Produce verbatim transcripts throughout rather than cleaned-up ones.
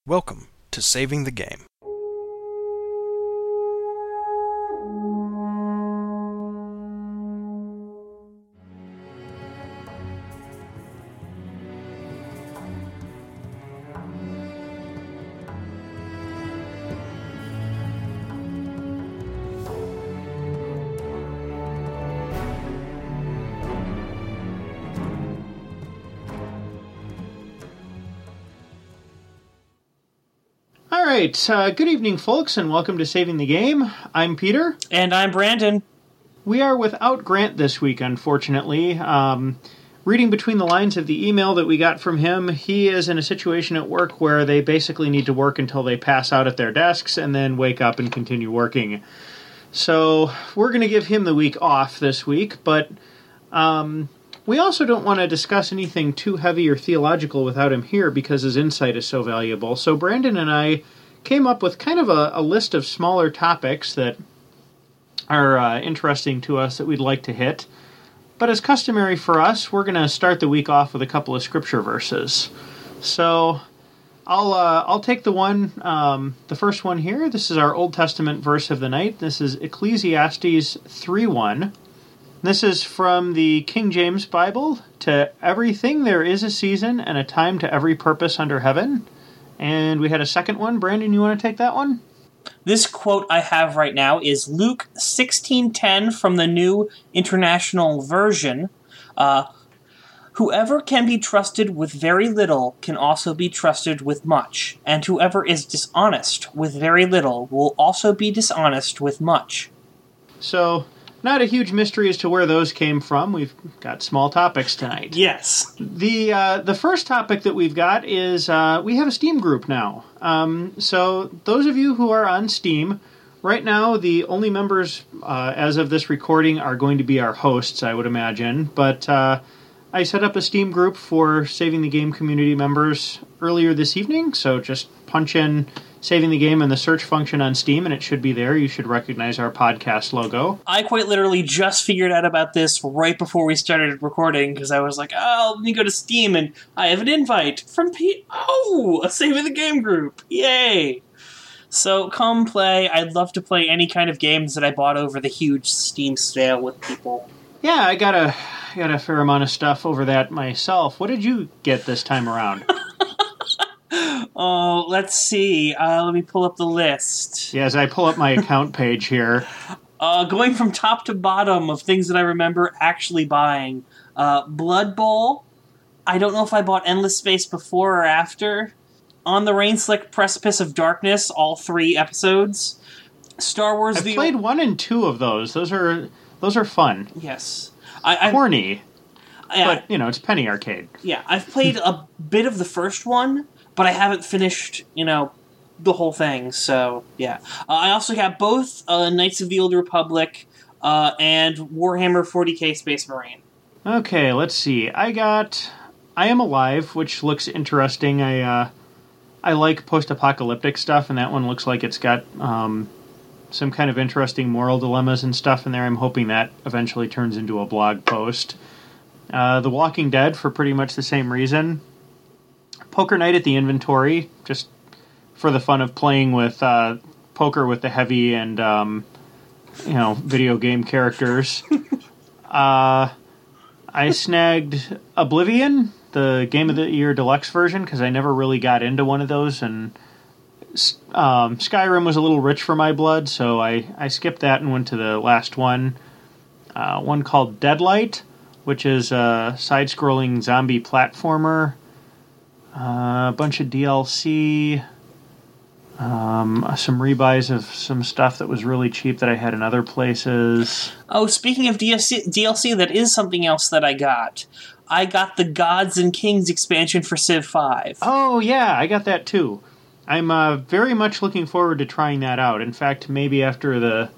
Welcome to Saving the Game. All right, uh, good evening, folks, and welcome to Saving the Game. I'm Peter. And I'm Brandon. We are without Grant this week, unfortunately. Um, reading between the lines of the email that we got from him, he is in a situation at work where they basically need to work until they pass out at their desks and then wake up and continue working. So we're going to give him the week off this week, but um, we also don't want to discuss anything too heavy or theological without him here because his insight is so valuable. So Brandon and I came up with kind of a, a list of smaller topics that are uh, interesting to us that we'd like to hit. But as customary for us, we're going to start the week off with a couple of scripture verses. So I'll uh, I'll take the one, um, the first one here. This is our Old Testament verse of the night. This is Ecclesiastes three one. This is from the King James Bible. To everything there is a season and a time to every purpose under heaven. And we had a second one. Brandon, you want to take that one? This quote I have right now is Luke sixteen ten from the New International Version. Uh, whoever can be trusted with very little can also be trusted with much, and whoever is dishonest with very little will also be dishonest with much. So, not a huge mystery as to where those came from. We've got small topics tonight. Yes. The uh, the first topic that we've got is uh, we have a Steam group now. Um, so those of you who are on Steam, right now the only members uh, as of this recording are going to be our hosts, I would imagine. But uh, I set up a Steam group for Saving the Game community members earlier this evening. So just punch in Saving the Game in the search function on Steam, and it should be there. You should recognize our podcast logo. I quite literally just figured out about this right before we started recording, because I was like, oh, let me go to Steam, and I have an invite from Pete. Oh, a Saving the Game group. Yay. So come play. I'd love to play any kind of games that I bought over the huge Steam sale with people. Yeah, I got a, got a fair amount of stuff over that myself. What did you get this time around? Oh, let's see. Uh, let me pull up the list. Yeah, as I pull up my account page here. Uh, going from top to bottom of things that I remember actually buying. Uh, Blood Bowl. I don't know if I bought Endless Space before or after. On the Rainslick Precipice of Darkness, all three episodes. Star Wars. I've the played one and two of those. Those are those are fun. Yes. I, Corny. I, but, you know, it's Penny Arcade. Yeah, I've played a bit of the first one, but I haven't finished, you know, the whole thing, so, yeah. Uh, I also got both uh, Knights of the Old Republic uh, and Warhammer forty K Space Marine. Okay, let's see. I got I Am Alive, which looks interesting. I uh, I like post-apocalyptic stuff, and that one looks like it's got um, some kind of interesting moral dilemmas and stuff in there. I'm hoping that eventually turns into a blog post. Uh, The Walking Dead, for pretty much the same reason. Poker Night at the Inventory, just for the fun of playing with uh, poker with the heavy and, um, you know, video game characters. uh, I snagged Oblivion, the Game of the Year Deluxe version, because I never really got into one of those, and um, Skyrim was a little rich for my blood, so I, I skipped that and went to the last one. Uh, one called Deadlight, which is a side-scrolling zombie platformer. Uh, a bunch of D L C, um, some rebuys of some stuff that was really cheap that I had in other places. Oh, speaking of D L C, D L C, that is something else that I got. I got the Gods and Kings expansion for Civ five. Oh, yeah, I got that too. I'm uh, very much looking forward to trying that out. In fact, maybe after the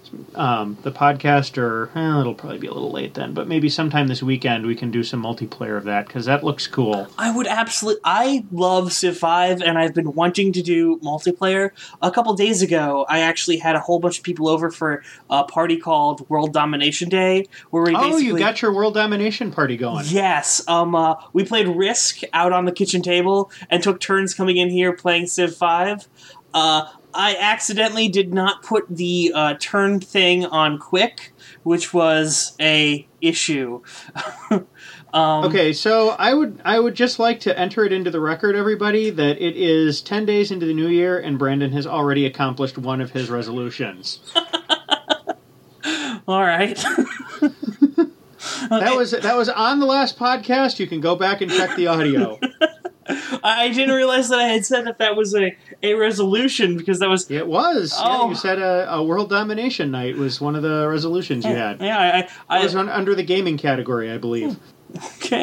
um, the podcast, or eh, it'll probably be a little late then, but maybe sometime this weekend we can do some multiplayer of that, because that looks cool. I would absolutely... I love Civ five, and I've been wanting to do multiplayer. A couple days ago, I actually had a whole bunch of people over for a party called World Domination Day, where we Oh, basically... you got your World Domination party going. Yes. Um, uh, we played Risk out on the kitchen table, and took turns coming in here playing Civ five. Uh... I accidentally did not put the uh, turn thing on quick, which was a issue. um, Okay, so I would I would just like to enter it into the record, everybody, that it is ten days into the new year, and Brandon has already accomplished one of his resolutions. All right. That was that was on the last podcast. You can go back and check the audio. I didn't realize that I had said that that was a, a resolution, because that was... It was. Oh. Yeah, you said a, a World Domination Night was one of the resolutions you had. Yeah, I... I, It was on, under the gaming category, I believe. Okay.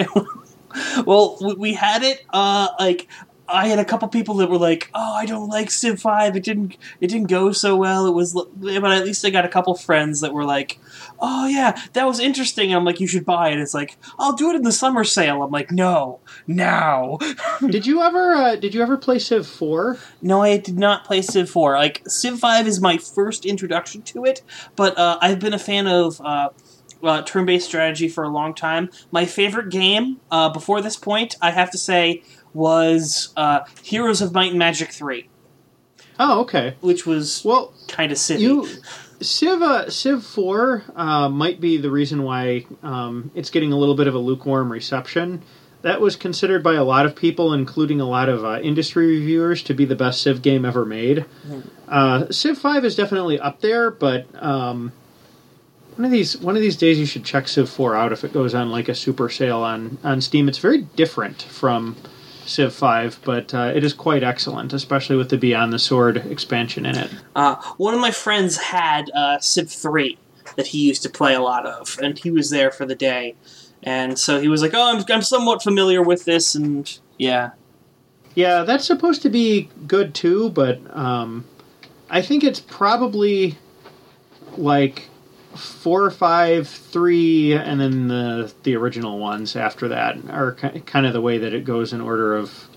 Well, we, we had it, uh, like... I had a couple people that were like, "Oh, I don't like Civ five. It didn't. It didn't go so well. It was." But at least I got a couple friends that were like, "Oh yeah, that was interesting." I'm like, "You should buy it." It's like, "I'll do it in the summer sale." I'm like, "No, now." Did you ever? Uh, did you ever play Civ four? No, I did not play Civ four. Like, Civ five is my first introduction to it, but uh, I've been a fan of uh, uh, turn-based strategy for a long time. My favorite game uh, before this point, I have to say, was uh, Heroes of Might and Magic three. Oh, okay. Which was well kind of silly. You, Civ uh, Civ four uh, might be the reason why um, it's getting a little bit of a lukewarm reception. That was considered by a lot of people, including a lot of uh, industry reviewers, to be the best Civ game ever made. Mm. Uh, Civ five is definitely up there, but um, one of these one of these days you should check Civ four out if it goes on like a super sale on, on Steam. It's very different from Civ five, but uh, it is quite excellent, especially with the Beyond the Sword expansion in it. Uh, one of my friends had uh, Civ three that he used to play a lot of, and he was there for the day. And so he was like, oh, I'm, I'm somewhat familiar with this, and yeah. Yeah, that's supposed to be good too, but um, I think it's probably like four, five, three, and then the the original ones after that are kind of the way that it goes in order of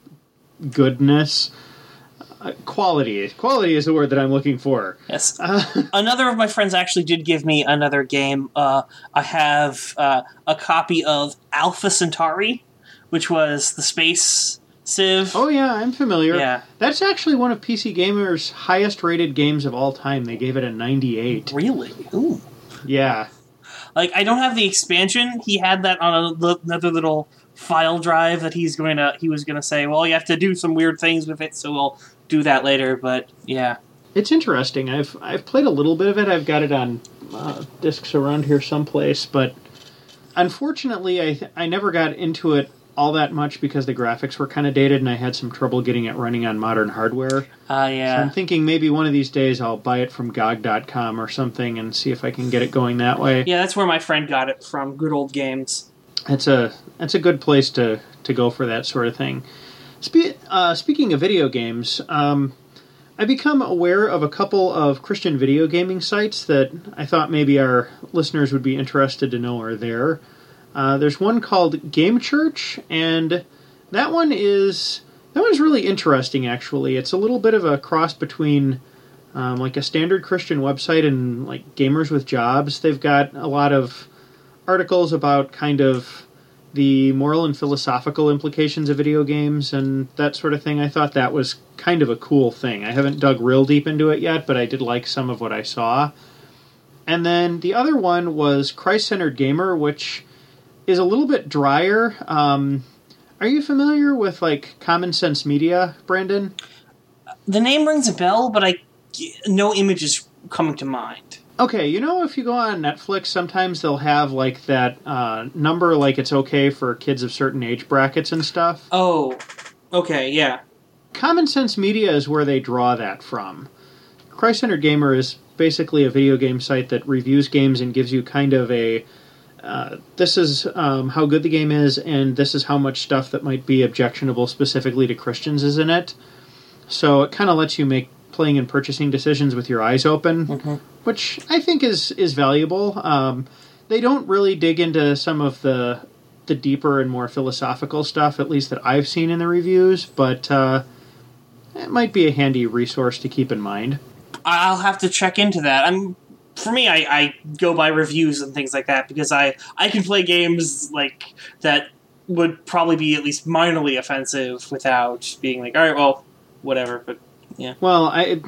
goodness. Uh, quality. Quality is the word that I'm looking for. Yes. Uh, another of my friends actually did give me another game. Uh, I have uh, a copy of Alpha Centauri, which was the space Civ. Oh yeah, I'm familiar. Yeah. That's actually one of P C Gamer's highest rated games of all time. They gave it a ninety-eight. Really? Ooh. Yeah. Like, I don't have the expansion. He had that on a, another little file drive that he's going to, he was going to say, well, you have to do some weird things with it, so we'll do that later, but yeah. It's interesting. I've I've played a little bit of it. I've got it on uh, discs around here someplace, but unfortunately I th- I never got into it all that much because the graphics were kind of dated and I had some trouble getting it running on modern hardware. Ah, uh, yeah. So I'm thinking maybe one of these days I'll buy it from G O G dot com or something and see if I can get it going that way. Yeah, that's where my friend got it from, Good Old Games. That's a that's a good place to, to go for that sort of thing. Spe- uh, speaking of video games, um, I become aware of a couple of Christian video gaming sites that I thought maybe our listeners would be interested to know are there. Uh, there's one called Game Church, and that one is that one's really interesting. Actually, it's a little bit of a cross between um, like a standard Christian website and like Gamers with Jobs. They've got a lot of articles about kind of the moral and philosophical implications of video games and that sort of thing. I thought that was kind of a cool thing. I haven't dug real deep into it yet, but I did like some of what I saw. And then the other one was Christ-Centered Gamer, which is a little bit drier. Um, are you familiar with like Common Sense Media, Brandon? The name rings a bell, but I no image is coming to mind. Okay, you know if you go on Netflix, sometimes they'll have like that uh, number, like it's okay for kids of certain age brackets and stuff. Oh, okay, yeah. Common Sense Media is where they draw that from. Christ-Centered Gamer is basically a video game site that reviews games and gives you kind of a Uh, this is um, how good the game is, and this is how much stuff that might be objectionable specifically to Christians is in it. So it kind of lets you make playing and purchasing decisions with your eyes open, mm-hmm. which I think is is valuable. Um, they don't really dig into some of the the deeper and more philosophical stuff, at least that I've seen in the reviews, but uh, it might be a handy resource to keep in mind. I'll have to check into that. I'm for me, I, I go by reviews and things like that because I, I can play games like that would probably be at least minorly offensive without being like, all right, well, whatever. But yeah. Well, I,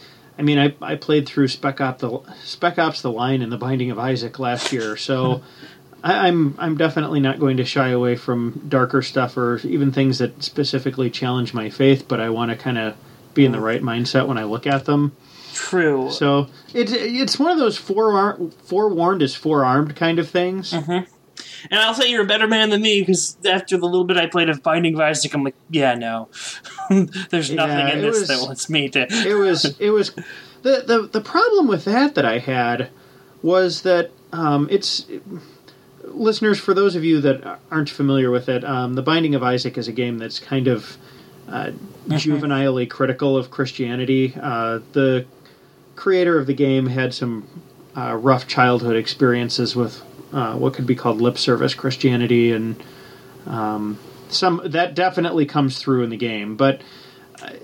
I mean, I I played through Spec Ops the Spec Ops: The Line and The Binding of Isaac last year, so I, I'm I'm definitely not going to shy away from darker stuff or even things that specifically challenge my faith. But I want to kind of be in the right mindset when I look at them. True. So it's it's one of those forear- forewarned is forearmed kind of things. Mm-hmm. And I'll say you're a better man than me because after the little bit I played of Binding of Isaac, I'm like, yeah, no, there's nothing yeah, in this was, that wants me to. it was it was the, the the problem with that that I had was that um, it's it, listeners, for those of you that aren't familiar with it, um, the Binding of Isaac is a game that's kind of uh, juvenilely critical of Christianity. Uh, the creator of the game had some uh, rough childhood experiences with uh, what could be called lip service Christianity, and um, some that definitely comes through in the game. But I,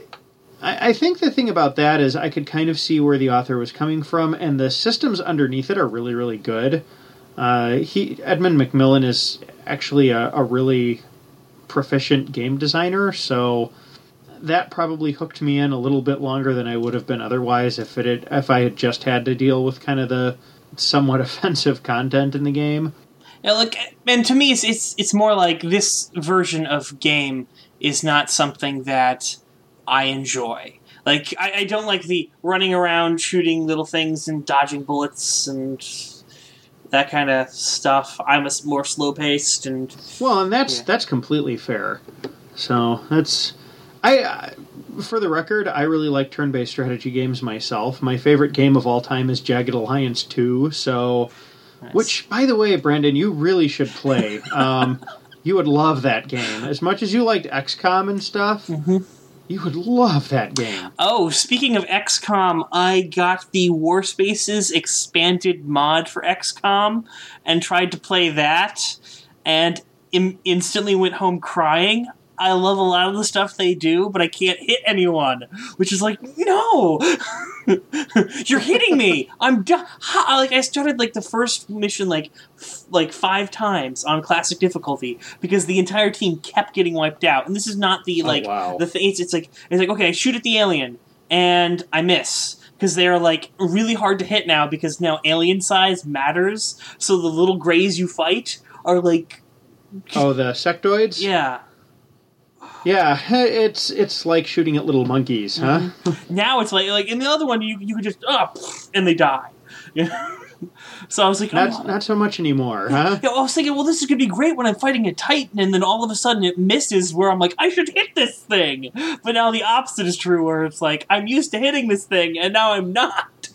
I think the thing about that is I could kind of see where the author was coming from, and the systems underneath it are really, really good. Uh, he Edmund Macmillan is actually a, a really proficient game designer, so that probably hooked me in a little bit longer than I would have been otherwise if it had, if I had just had to deal with kind of the somewhat offensive content in the game. Yeah, like, and to me, it's it's it's more like this version of game is not something that I enjoy. Like, I, I don't like the running around shooting little things and dodging bullets and that kind of stuff. I'm a more slow paced and well, and that's yeah. that's completely fair. So that's. I, uh, for the record, I really like turn-based strategy games myself. My favorite game of all time is Jagged Alliance two, so... Nice. Which, by the way, Brandon, you really should play. Um, you would love that game. As much as you liked X COM and stuff, mm-hmm. you would love that game. Oh, speaking of X COM, I got the Warspaces expanded mod for X COM and tried to play that, and im- instantly went home crying. I love a lot of the stuff they do, but I can't hit anyone, which is like, no, you're hitting me. I'm done. Like I started like the first mission like f- like five times on classic difficulty because the entire team kept getting wiped out. And this is not the like oh, wow. the thing. It's, it's like it's like okay, I shoot at the alien and I miss because they're like really hard to hit now because now alien size matters. So the little greys you fight are like oh the sectoids. Yeah. Yeah, it's it's like shooting at little monkeys, huh? Mm-hmm. Now it's like like in the other one you you could just oh, and they die. Yeah. So I was like, not oh. not so much anymore, huh? Yeah, I was thinking, well, this is gonna be great when I'm fighting a Titan, and then all of a sudden it misses. Where I'm like, I should hit this thing, but now the opposite is true, where it's like I'm used to hitting this thing, and now I'm not.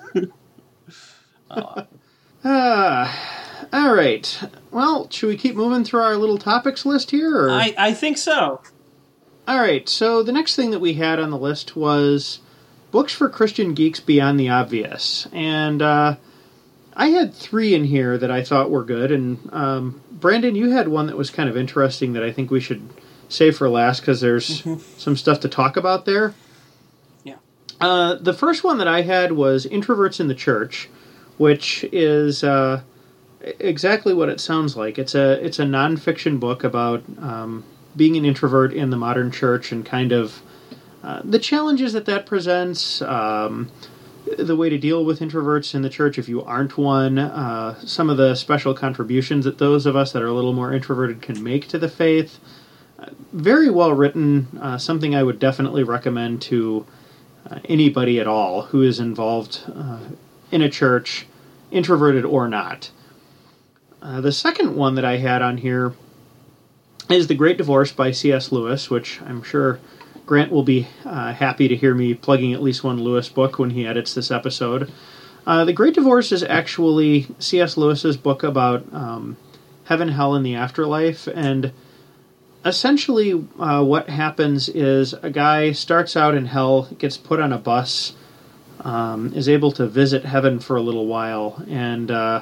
oh. uh, all right. Well, should we keep moving through our little topics list here? Or? I I think so. All right, so the next thing that we had on the list was books for Christian geeks beyond the obvious. And uh, I had three in here that I thought were good. And um, Brandon, you had one that was kind of interesting that I think we should save for last because there's mm-hmm. some stuff to talk about there. Yeah. Uh, the first one that I had was Introverts in the Church, which is uh, exactly what it sounds like. It's a, it's a nonfiction book about... Um, being an introvert in the modern church and kind of uh, the challenges that that presents, um, the way to deal with introverts in the church if you aren't one, uh, some of the special contributions that those of us that are a little more introverted can make to the faith. Uh, very well written, uh, something I would definitely recommend to uh, anybody at all who is involved uh, in a church, introverted or not. Uh, the second one that I had on here is The Great Divorce by C S Lewis, which I'm sure Grant will be uh, happy to hear me plugging at least one Lewis book when he edits this episode. Uh, the Great Divorce is actually C S Lewis's book about um, heaven, hell, and the afterlife, and essentially, uh, what happens is a guy starts out in hell, gets put on a bus, um, is able to visit heaven for a little while, and uh,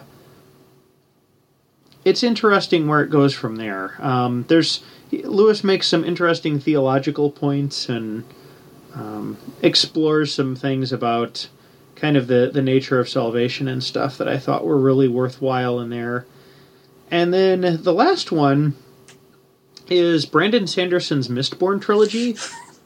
it's interesting where it goes from there. Um, there's Lewis makes some interesting theological points and um, explores some things about kind of the, the nature of salvation and stuff that I thought were really worthwhile in there. And then the last one is Brandon Sanderson's Mistborn trilogy.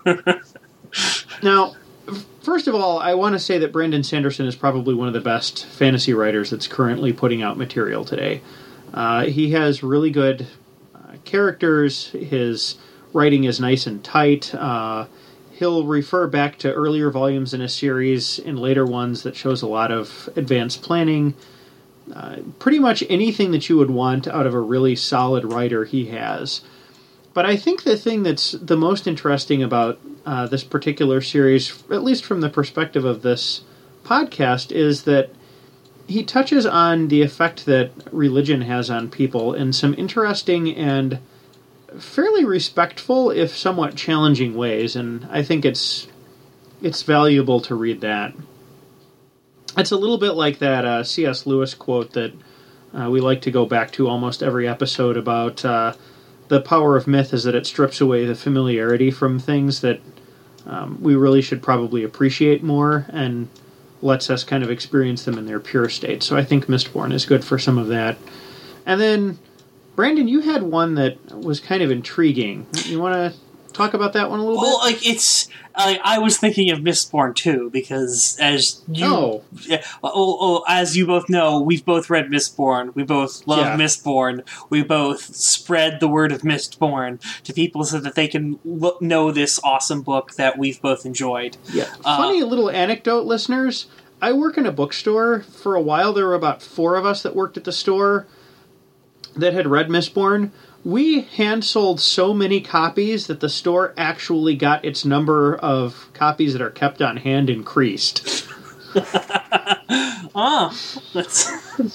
Now, first of all, I want to say that Brandon Sanderson is probably one of the best fantasy writers that's currently putting out material today. Uh, he has really good uh, characters. His writing is nice and tight. Uh, he'll refer back to earlier volumes in a series in later ones that shows a lot of advanced planning. Uh, pretty much anything that you would want out of a really solid writer he has. But I think the thing that's the most interesting about uh, this particular series, at least from the perspective of this podcast, is that he touches on the effect that religion has on people in some interesting and fairly respectful, if somewhat challenging ways, and I think it's it's valuable to read that. It's a little bit like that uh, C S Lewis quote that uh, we like to go back to almost every episode about uh, the power of myth is that it strips away the familiarity from things that um, we really should probably appreciate more and lets us kind of experience them in their pure state. So I think Mistborn is good for some of that. And then, Brandon, you had one that was kind of intriguing. You want to talk about that one a little well, bit? like it's, I, I was thinking of Mistborn too, because as you, oh. Yeah, oh, oh, as you both know, we've both read Mistborn. We both love Yeah. Mistborn. We both spread the word of Mistborn to people so that they can look, know this awesome book that we've both enjoyed. Yeah. Uh, Funny little anecdote, listeners. I work in a bookstore. For a while, there were about four of us that worked at the store that had read Mistborn. We hand-sold so many copies that the store actually got its number of copies that are kept on hand increased. Ah, that's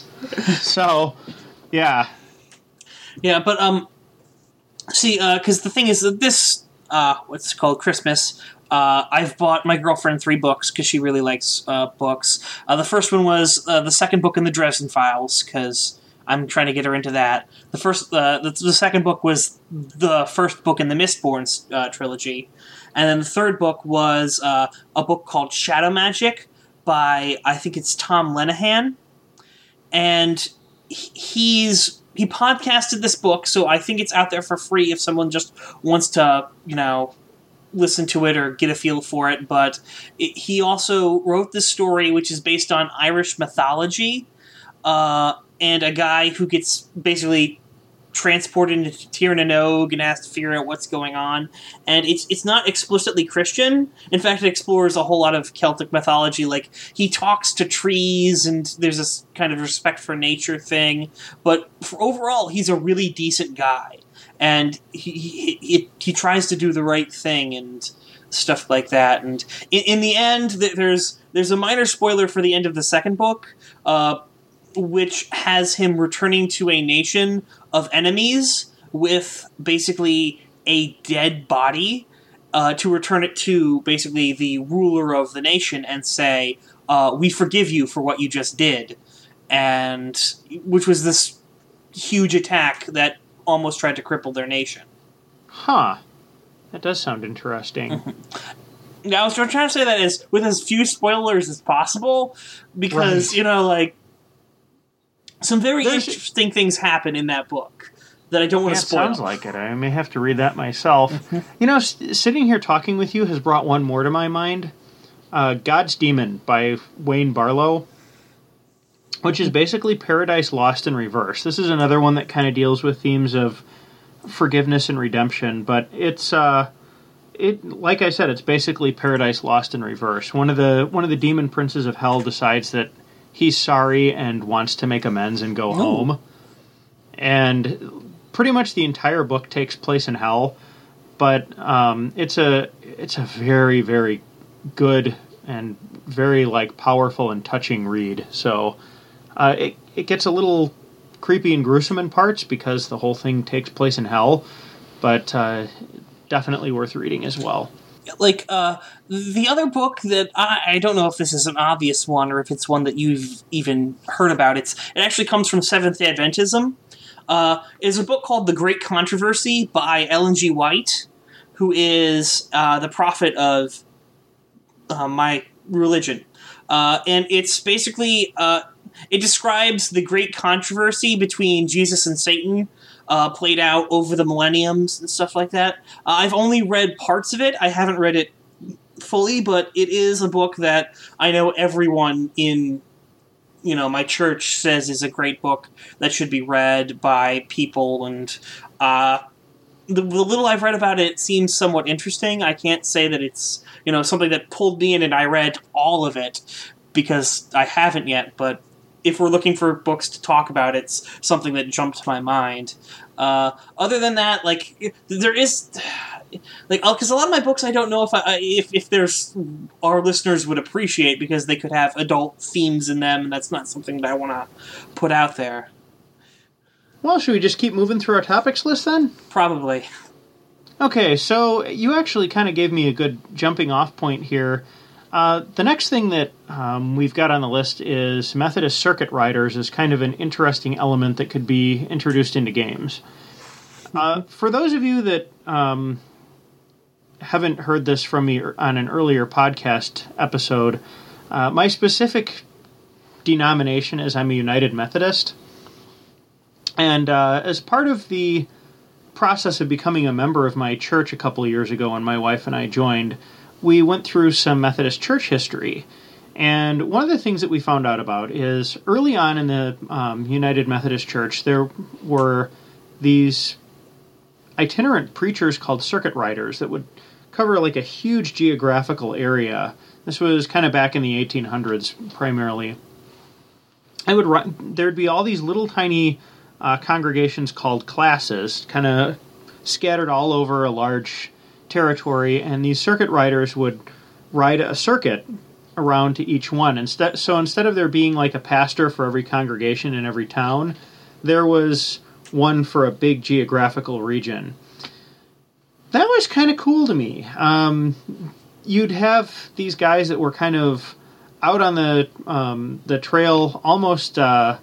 So, yeah. yeah, but um, see, uh, because the thing is that this uh, what's it called Christmas. Uh, I've bought my girlfriend three books because she really likes uh, books. Uh, the first one was uh, the second book in the Dresden Files because I'm trying to get her into that. The first, uh, the, the second book was the first book in the Mistborn uh, trilogy, and then the third book was uh, a book called Shadow Magic by I think it's Tom Lenahan, and he's he podcasted this book, so I think it's out there for free if someone just wants to, you know, listen to it or get a feel for it. But it, he also wrote this story, which is based on Irish mythology. Uh, and a guy who gets basically transported into Tir na Nog and has to figure out what's going on. And it's it's not explicitly Christian. In fact, it explores a whole lot of Celtic mythology. Like, he talks to trees, and there's this kind of respect for nature thing. But for overall, he's a really decent guy. And he he, he he tries to do the right thing and stuff like that. And in, in the end, there's there's a minor spoiler for the end of the second book, uh, which has him returning to a nation of enemies with basically a dead body uh, to return it to basically the ruler of the nation and say, uh, we forgive you for what you just did. And which was this huge attack that almost tried to cripple their nation. Huh. That does sound interesting. Now, I was trying to say that as with as few spoilers as possible, because, Right. you know, like, some very There's- interesting things happen in that book that I don't want Yeah, to it spoil. sounds like it. I may have to read that myself. You know, s- sitting here talking with you has brought one more to my mind. Uh, God's Demon by Wayne Barlow, which is basically Paradise Lost in reverse. This is another one that kind of deals with themes of forgiveness and redemption, but it's uh, it like I said, it's basically Paradise Lost in reverse. One of the one of the demon princes of hell decides that he's sorry and wants to make amends and go home. And pretty much the entire book takes place in hell, but um, it's a it's a very very good and very like powerful and touching read. So uh, it it gets a little creepy and gruesome in parts because the whole thing takes place in hell, but uh, definitely worth reading as well. Like, uh, the other book that I, I don't know if this is an obvious one or if it's one that you've even heard about. It's it actually comes from Seventh-day Adventism. Uh, is a book called The Great Controversy by Ellen G. White, who is uh, the prophet of uh, my religion. Uh, and it's basically, uh, it describes the great controversy between Jesus and Satan, uh, played out over the millenniums and stuff like that. Uh, I've only read parts of it. I haven't read it fully, but it is a book that I know everyone in, you know, my church says is a great book that should be read by people, and uh, the, the little I've read about it seems somewhat interesting. I can't say that it's, you know, something that pulled me in and I read all of it, because I haven't yet, but if we're looking for books to talk about, it's something that jumped to my mind. Uh, other than that, like, there is, like, because a lot of my books I don't know if I, if if there's, our listeners would appreciate, because they could have adult themes in them, and that's not something that I want to put out there. Well, should we just keep moving through our topics list then? Probably. Okay, so you actually kind of gave me a good jumping off point here. Uh, the next thing that um, we've got on the list is Methodist circuit riders as kind of an interesting element that could be introduced into games. Uh, for those of you that um, haven't heard this from me on an earlier podcast episode, uh, my specific denomination is I'm a United Methodist. And uh, as part of the process of becoming a member of my church a couple of years ago when my wife and I joined, we went through some Methodist church history. And one of the things that we found out about is early on in the um, United Methodist Church, there were these itinerant preachers called circuit riders that would cover like a huge geographical area. This was kind of back in the eighteen hundreds primarily. I would there'd be all these little tiny uh, congregations called classes, kind of scattered all over a large territory, and these circuit riders would ride a circuit around to each one. Instead, so instead of there being like a pastor for every congregation in every town, there was one for a big geographical region. That was kind of cool to me. Um, you'd have these guys that were kind of out on the um, the trail, almost. Uh,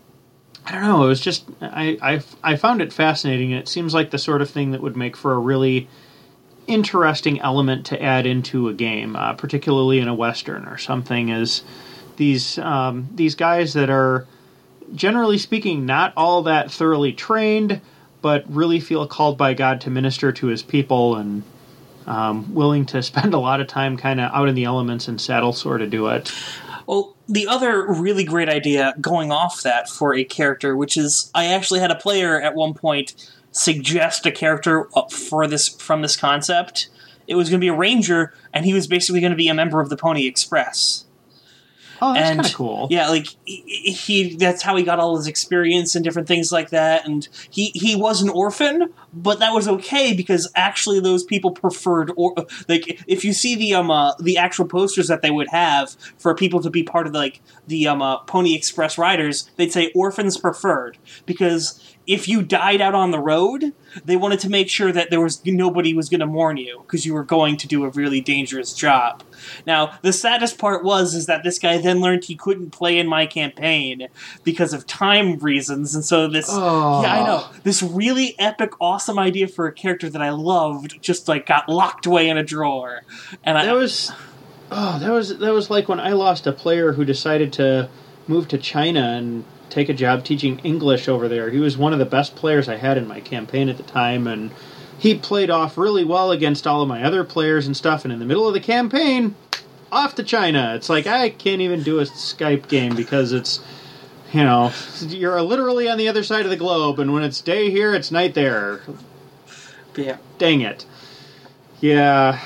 I don't know. It was just I, I I found it fascinating, and it seems like the sort of thing that would make for a really interesting element to add into a game, uh, particularly in a Western or something, is these um, these guys that are, generally speaking, not all that thoroughly trained, but really feel called by God to minister to his people, and um, willing to spend a lot of time kind of out in the elements and saddle sore to do it. Well, the other really great idea going off that for a character, which is, I actually had a player at one point suggest a character for this from this concept. It was going to be a ranger, and he was basically going to be a member of the Pony Express. Oh, that's kind of cool. Yeah, like he, he that's how he got all his experience and different things like that. And he, he was an orphan, but that was okay because actually those people preferred or like if you see the um uh, the actual posters that they would have for people to be part of the, like the um uh, Pony Express riders, they'd say orphans preferred, because if you died out on the road, they wanted to make sure that there was nobody was going to mourn you because you were going to do a really dangerous job. Now, the saddest part was is that this guy then learned he couldn't play in my campaign because of time reasons, and so this oh. yeah, I know this really epic, awesome idea for a character that I loved just like got locked away in a drawer. And that I was oh, that was that was like when I lost a player who decided to move to China and take a job teaching English over there. He was one of the best players I had in my campaign at the time, and he played off really well against all of my other players and stuff, and in the middle of the campaign, off to China. It's like, I can't even do a Skype game because it's, you know, you're literally on the other side of the globe, and when it's day here, it's night there. Yeah. Dang it. Yeah.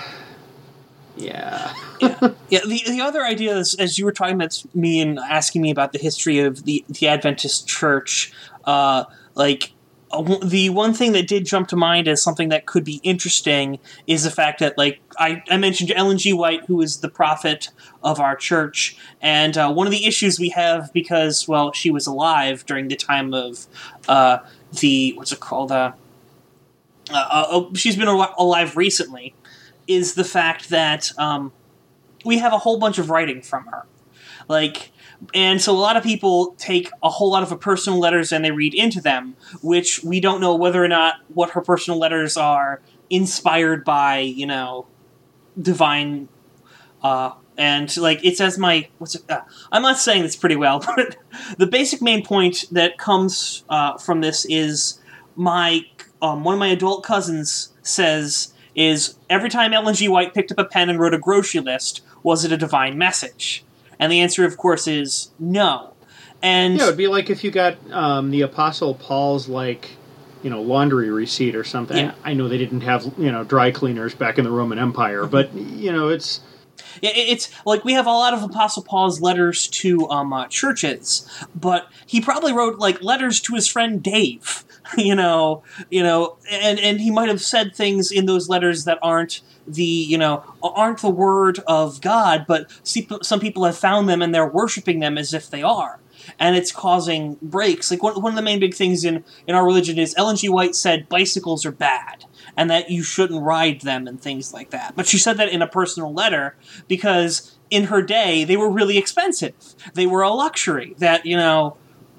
Yeah. yeah, yeah. The the other idea is, as you were talking about me and asking me about the history of the the Adventist Church, uh, like uh, the one thing that did jump to mind as something that could be interesting is the fact that, like I, I mentioned, Ellen G. White, who is the prophet of our church, and uh, one of the issues we have because, well, she was alive during the time of uh, the what's it called? Uh, uh, uh, she's been al- alive recently, is the fact that um, we have a whole bunch of writing from her. Like, and so a lot of people take a whole lot of her personal letters and they read into them, which we don't know whether or not what her personal letters are inspired by, you know, divine, uh, and, like, it says my, what's it, uh, I'm not saying this pretty well, but the basic main point that comes uh, from this is my, um, one of my adult cousins says, is every time Ellen G. White picked up a pen and wrote a grocery list, was it a divine message? And the answer, of course, is no. And yeah, it would be like if you got um, the Apostle Paul's, like, you know, laundry receipt or something. Yeah. I know they didn't have, you know, dry cleaners back in the Roman Empire, but, you know, it's... It's like we have a lot of Apostle Paul's letters to um, uh, churches, but he probably wrote like letters to his friend Dave, you know, you know, and, and he might have said things in those letters that aren't the, you know, aren't the word of God, but see, some people have found them and they're worshiping them as if they are. And it's causing breaks. Like one, one of the main big things in, in our religion is Ellen G. White said bicycles are bad and that you shouldn't ride them and things like that. But she said that in a personal letter because in her day they were really expensive. They were a luxury that, you know...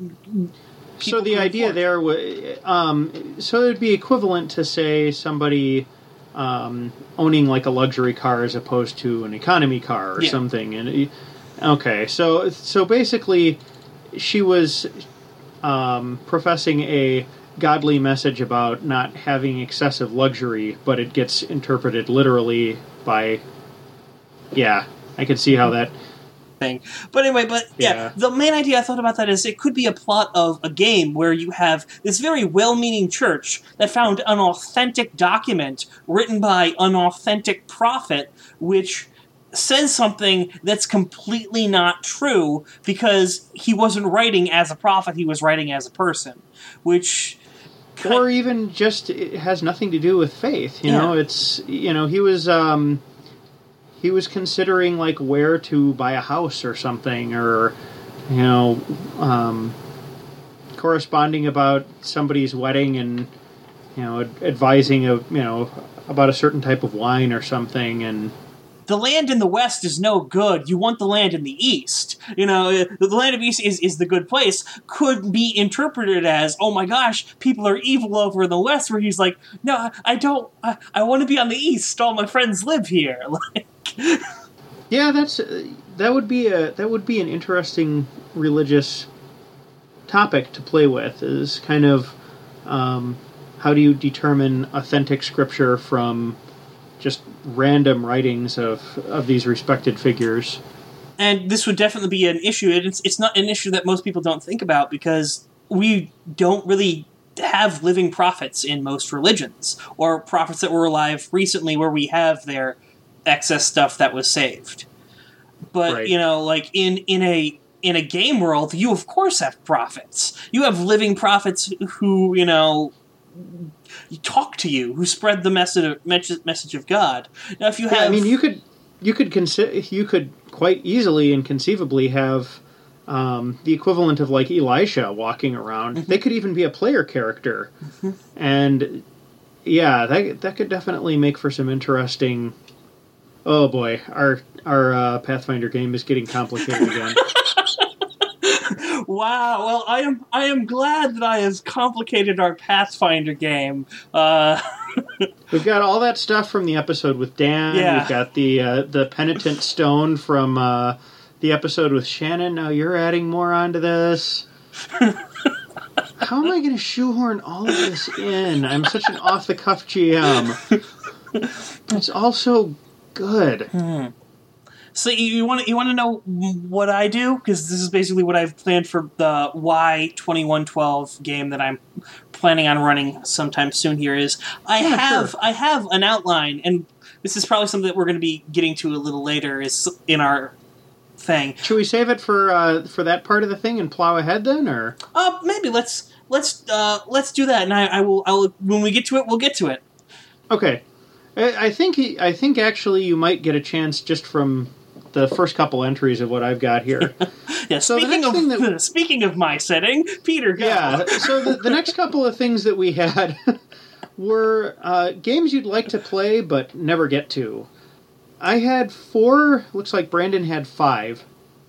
So the idea afford. there was... Um, so it would be equivalent to, say, somebody um, owning like a luxury car as opposed to an economy car or yeah. something. And okay, so so basically... She was um, professing a godly message about not having excessive luxury, but it gets interpreted literally by... Yeah, I could see how that... thing. But anyway, but yeah, yeah, the main idea I thought about that is it could be a plot of a game where you have this very well-meaning church that found an authentic document written by an authentic prophet, which... says something that's completely not true because he wasn't writing as a prophet, he was writing as a person, which... Or even just, it has nothing to do with faith, you yeah. know, it's, you know, he was, um, he was considering, like, where to buy a house or something, or, you know, um, corresponding about somebody's wedding and, you know, advising, of, you know, about a certain type of wine or something, and... The land in the West is no good. You want the land in the East. You know, the land of the East is, is the good place. Could be interpreted as, oh my gosh, people are evil over in the West, where he's like, no, I don't, I, I want to be on the East. All my friends live here. Like, yeah, that's, uh, that would be a, that would be an interesting religious topic to play with, is kind of, um, how do you determine authentic scripture from just random writings of, of these respected figures. And this would definitely be an issue. It's it's not an issue that most people don't think about because we don't really have living prophets in most religions, or prophets that were alive recently where we have their excess stuff that was saved. But, right. you know, like in, in a in a game world, you of course have prophets. You have living prophets who, you know, talk to you, who spread the message message of God. Now, if you have, yeah, I mean, you could you could consider you could quite easily and conceivably have um, the equivalent of like Elisha walking around. Mm-hmm. They could even be a player character, mm-hmm. and yeah, that that could definitely make for some interesting. Oh boy, our our uh, Pathfinder game is getting complicated again. Wow. Well, I am I am glad that I have complicated our Pathfinder game. Uh, We've got all that stuff from the episode with Dan. Yeah. We've got the uh, the penitent stone from uh, the episode with Shannon. Now you're adding more onto this. How am I going to shoehorn all of this in? I'm such an off the cuff G M. It's all so good. Hmm. So you want to you want to know what I do? Because this is basically what I've planned for the Y twenty-one twelve game that I'm planning on running sometime soon. Here is I yeah, have sure. I have an outline, and this is probably something that we're going to be getting to a little later. Is in our thing. Should we save it for uh, for that part of the thing and plow ahead then, or uh, maybe let's let's uh, let's do that, and I, I will I will when we get to it, we'll get to it. Okay, I, I think he, I think actually you might get a chance just from the first couple entries of what I've got here. yeah, so speaking of that, speaking of my setting, Peter, go. Yeah, so the, the next couple of things that we had were uh, games you'd like to play but never get to. I had four. Looks like Brandon had five.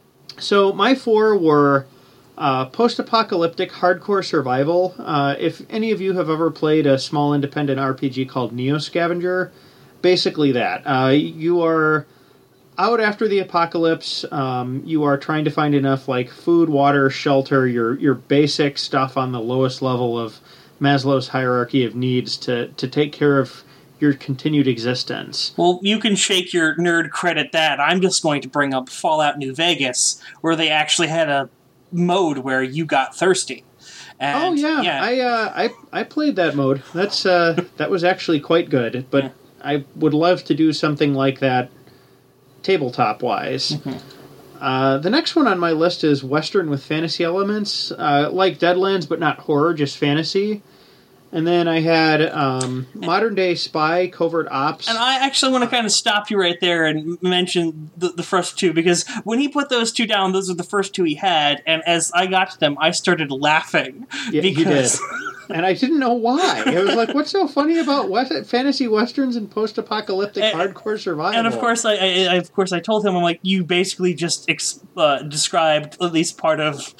So my four were uh, post-apocalyptic hardcore survival. Uh, if any of you have ever played a small independent R P G called Neo Scavenger, basically that. Uh, you are out after the apocalypse. Um, you are trying to find enough like food, water, shelter, your your basic stuff on the lowest level of Maslow's hierarchy of needs to, to take care of your continued existence. Well, you can shake your nerd credit that. I'm just going to bring up Fallout New Vegas, where they actually had a mode where you got thirsty. And, oh yeah, yeah. I uh, I I played that mode. That's uh, that was actually quite good. But yeah. I would love to do something like that, tabletop wise. Mm-hmm. Uh, the next one on my list is Western with fantasy elements, uh, like Deadlands, but not horror, just fantasy. And then I had um, Modern Day Spy, Covert Ops. And I actually want to kind of stop you right there and mention the, the first two, because when he put those two down, those are the first two he had, and as I got to them, I started laughing. Yeah, because... you did. And I didn't know why. It was like, what's so funny about West- fantasy westerns and post-apocalyptic and, hardcore survival? And of course, I, I, of course, I told him, I'm like, you basically just ex- uh, described at least part of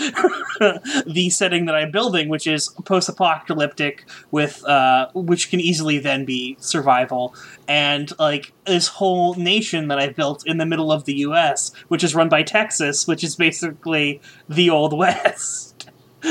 the setting that I'm building, which is post-apocalyptic with, uh, which can easily then be survival, and like this whole nation that I built in the middle of the U S, which is run by Texas, which is basically the Old West.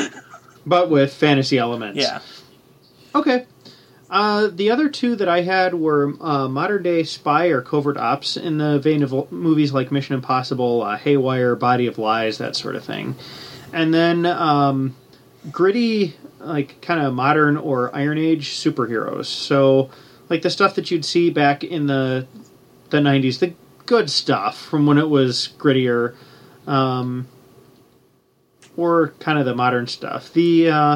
But with fantasy elements. Yeah. Okay. Uh, the other two that I had were uh, Modern Day Spy or Covert Ops, in the vein of movies like Mission Impossible, uh, Haywire, Body of Lies, that sort of thing. And then um, gritty, like kind of modern or Iron Age superheroes. So, like the stuff that you'd see back in the the nineties, the good stuff from when it was grittier. Um... Or kind of the modern stuff. The uh,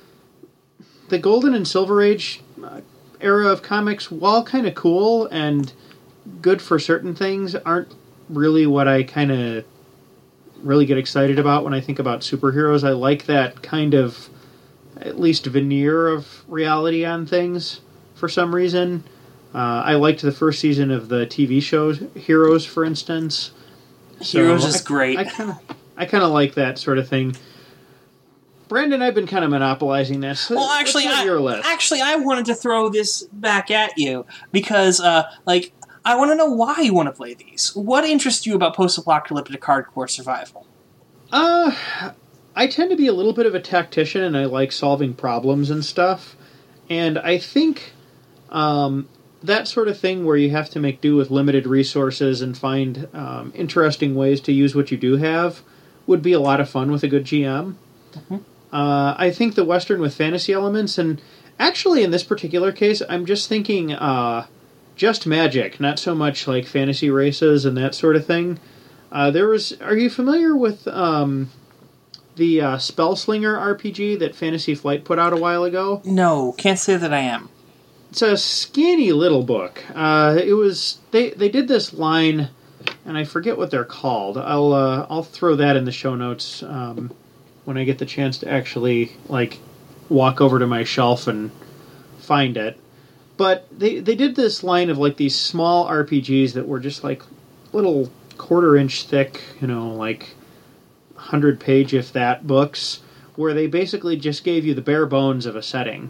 the Golden and Silver Age uh, era of comics, while kind of cool and good for certain things, aren't really what I kind of really get excited about when I think about superheroes. I like that kind of, at least, veneer of reality on things for some reason. Uh, I liked the first season of the T V show Heroes, for instance. So Heroes is I, great. I kind of... I kind of like that sort of thing. Brandon, I've been kind of monopolizing this. Well, actually, I, your list? actually, I wanted to throw this back at you because, uh, like, I want to know why you want to play these. What interests you about post-apocalyptic hardcore survival? Uh, I tend to be a little bit of a tactician, and I like solving problems and stuff. And I think um, that sort of thing where you have to make do with limited resources and find um, interesting ways to use what you do have would be a lot of fun with a good G M. Mm-hmm. Uh, I think the Western with fantasy elements, and actually in this particular case, I'm just thinking uh, just magic, not so much like fantasy races and that sort of thing. Uh, there was. Are you familiar with um, the uh, Spellslinger R P G that Fantasy Flight put out a while ago? No, can't say that I am. It's a skinny little book. Uh, it was they they did this line. And I forget what they're called. I'll uh, I'll throw that in the show notes um, when I get the chance to actually like walk over to my shelf and find it. But they they did this line of like these small R P Gs that were just like little quarter inch thick, you know, like hundred page if that books, where they basically just gave you the bare bones of a setting.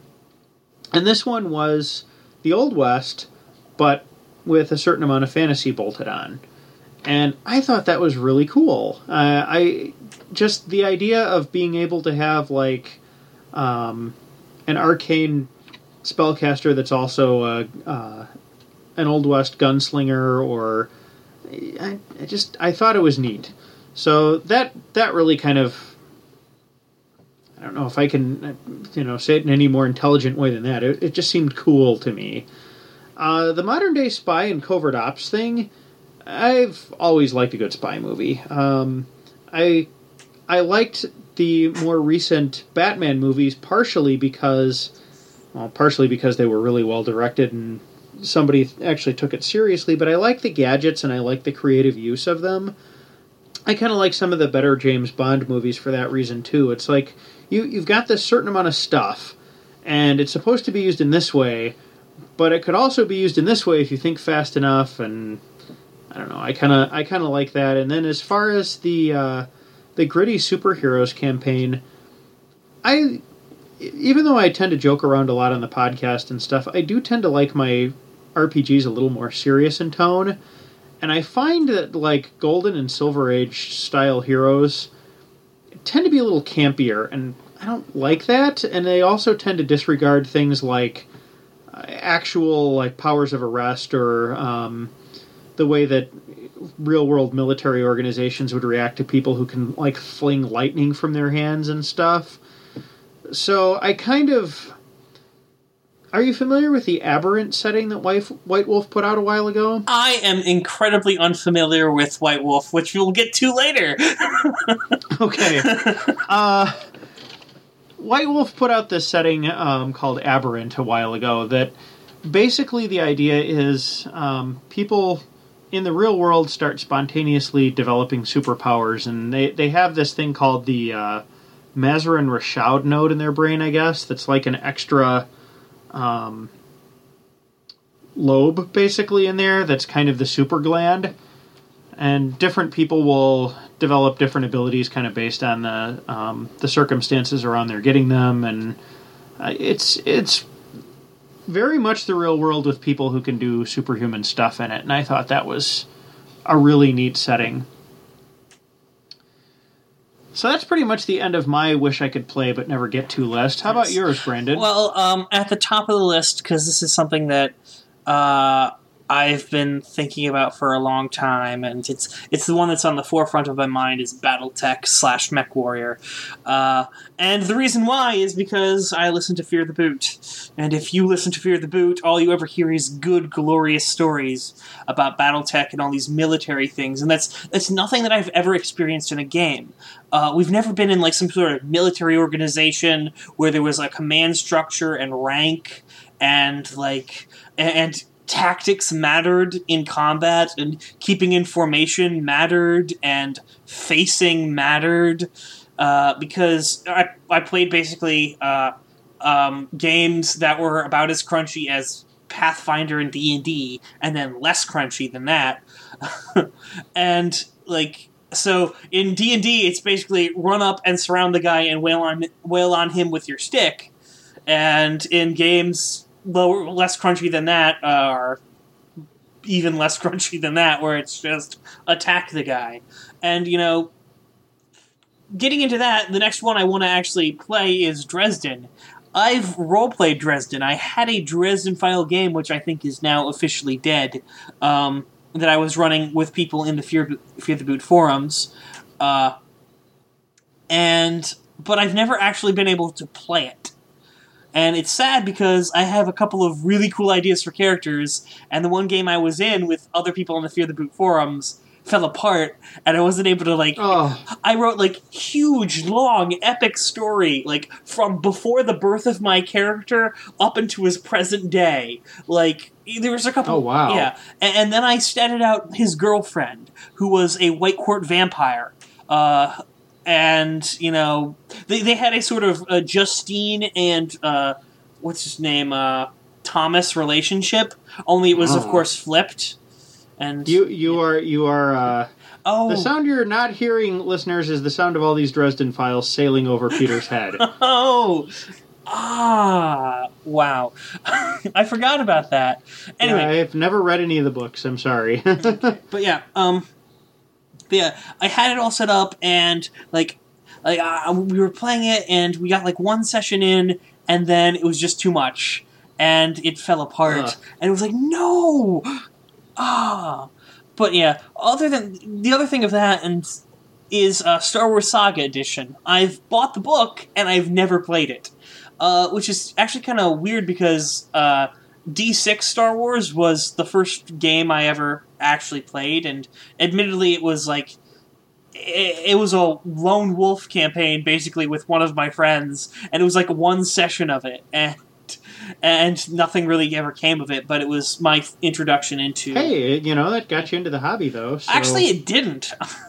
And this one was the Old West, but with a certain amount of fantasy bolted on. And I thought that was really cool. Uh, I just the idea of being able to have like um, an arcane spellcaster that's also a, uh, an Old West gunslinger, or I, I just I thought it was neat. So that that really kind of, I don't know if I can you know say it in any more intelligent way than that. It, it just seemed cool to me. Uh, the Modern Day Spy and Covert Ops thing, I've always liked a good spy movie. Um, I I liked the more recent Batman movies partially because, well, partially because they were really well directed and somebody actually took it seriously, but I like the gadgets and I like the creative use of them. I kind of like some of the better James Bond movies for that reason, too. It's like, you, you've got this certain amount of stuff, and it's supposed to be used in this way, but it could also be used in this way if you think fast enough, and I don't know, I kind of I kind of like that. And then as far as the uh, the gritty superheroes campaign, I even though I tend to joke around a lot on the podcast and stuff, I do tend to like my R P Gs a little more serious in tone, and I find that like Golden and Silver Age style heroes tend to be a little campier, and I don't like that. And they also tend to disregard things like uh, actual like powers of arrest or um, the way that real world military organizations would react to people who can like fling lightning from their hands and stuff. So I kind of... Are you familiar with the Aberrant setting that White Wolf put out a while ago? I am incredibly unfamiliar with White Wolf, which we'll get to later. Okay. Uh, White Wolf put out this setting um, called Aberrant a while ago that basically the idea is um, people in the real world start spontaneously developing superpowers, and they, they have this thing called the uh, Mazarin Rashaud node in their brain, I guess, that's like an extra... Um, lobe basically in there that's kind of the super gland, and different people will develop different abilities kind of based on the um, the circumstances around their getting them, and uh, it's it's very much the real world with people who can do superhuman stuff in it, and I thought that was a really neat setting. So that's pretty much the end of my wish I could play but never get to list. How about yours, Brandon? Well, um, at the top of the list, because this is something that uh, I've been thinking about for a long time, and it's it's the one that's on the forefront of my mind, is BattleTech slash MechWarrior. Uh, and the reason why is because I listen to Fear the Boot. And if you listen to Fear the Boot, all you ever hear is good, glorious stories about BattleTech and all these military things. And that's that's nothing that I've ever experienced in a game. Uh, we've never been in like some sort of military organization where there was a command structure and rank and like and tactics mattered in combat, and keeping in formation mattered, and facing mattered. Uh, because I I played basically uh, um, games that were about as crunchy as Pathfinder and D and D, and then less crunchy than that, and like. So in D and D, it's basically run up and surround the guy and wail on wail on him with your stick. And in games lower, less crunchy than that, uh, or even less crunchy than that, where it's just attack the guy. And, you know, getting into that, the next one I want to actually play is Dresden. I've roleplayed Dresden. I had a Dresden File game, which I think is now officially dead, um... that I was running with people in the Fear, Fear the Boot forums, uh, and but I've never actually been able to play it. And it's sad because I have a couple of really cool ideas for characters, and the one game I was in with other people in the Fear the Boot forums fell apart, and I wasn't able to, like... Oh. I wrote, like, huge, long, epic story, like, from before the birth of my character up into his present day. Like, there was a couple... Oh, wow. Yeah. And, and then I statted out his girlfriend, who was a White Court vampire. Uh, and, you know, they, they had a sort of uh, Justine and, uh, what's his name, uh, Thomas relationship, only it was, oh. of course, flipped. And you you yeah. are you are uh, oh the sound you're not hearing, listeners, is the sound of all these Dresden files sailing over Peter's head. Oh, ah, wow! I forgot about that. Anyway, yeah, I've never read any of the books. I'm sorry, but yeah, um, but yeah, I had it all set up, and like, like uh, we were playing it, and we got like one session in, and then it was just too much, and it fell apart, uh. and it was like no. Ah, but yeah. Other than the other thing of that, and is uh, Star Wars Saga Edition. I've bought the book and I've never played it, uh, which is actually kind of weird because uh, D six Star Wars was the first game I ever actually played, and admittedly, it was like it, it was a lone wolf campaign basically with one of my friends, and it was like one session of it, and. And nothing really ever came of it, but it was my introduction into... Hey, you know, that got you into the hobby, though. So... Actually, it didn't.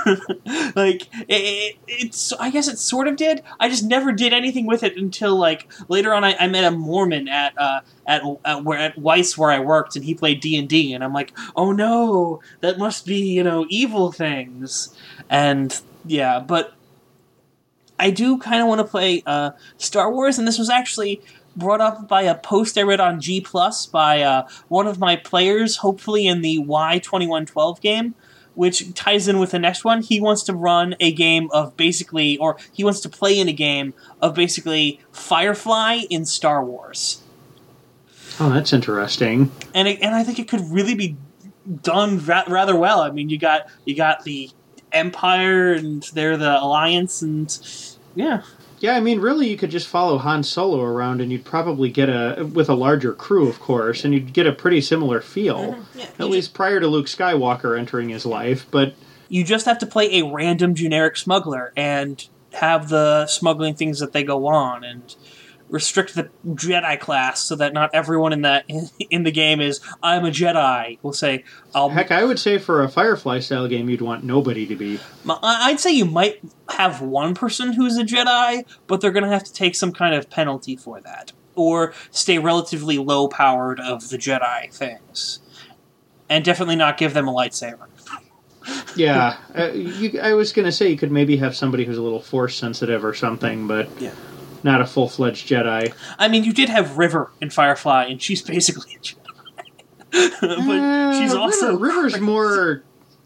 like it, it, it's, I guess it sort of did. I just never did anything with it until like later on. I, I met a Mormon at uh, at at, where, at Weiss where I worked, and he played D and D, and I'm like, oh no, that must be you know evil things, and yeah, but I do kind of want to play uh, Star Wars, and this was actually brought up by a post I read on G Plus by uh, one of my players, hopefully in the Y twenty-one twelve game, which ties in with the next one. He wants to run a game of basically, or he wants to play in a game of basically Firefly in Star Wars. Oh, that's interesting. And it, and I think it could really be done ra- rather well. I mean, you got you got the Empire, and they're the Alliance, and yeah. Yeah, I mean, really, you could just follow Han Solo around, and you'd probably get a, with a larger crew, of course, and you'd get a pretty similar feel, Mm-hmm. Yeah, at you least just- prior to Luke Skywalker entering his life. But You just have to play a random generic smuggler and have the smuggling things that they go on, and restrict the Jedi class so that not everyone in that in the game is I'm a Jedi. We'll say I'll. heck, I would say for a Firefly style game, you'd want nobody to be. I'd say you might have one person who's a Jedi, but they're going to have to take some kind of penalty for that, or stay relatively low powered of the Jedi things, and definitely not give them a lightsaber. Yeah, uh, you, I was going to say you could maybe have somebody who's a little force sensitive or something, but Yeah. not a full fledged Jedi. I mean, you did have River in Firefly, and she's basically a Jedi. but Uh, she's also River, River's more.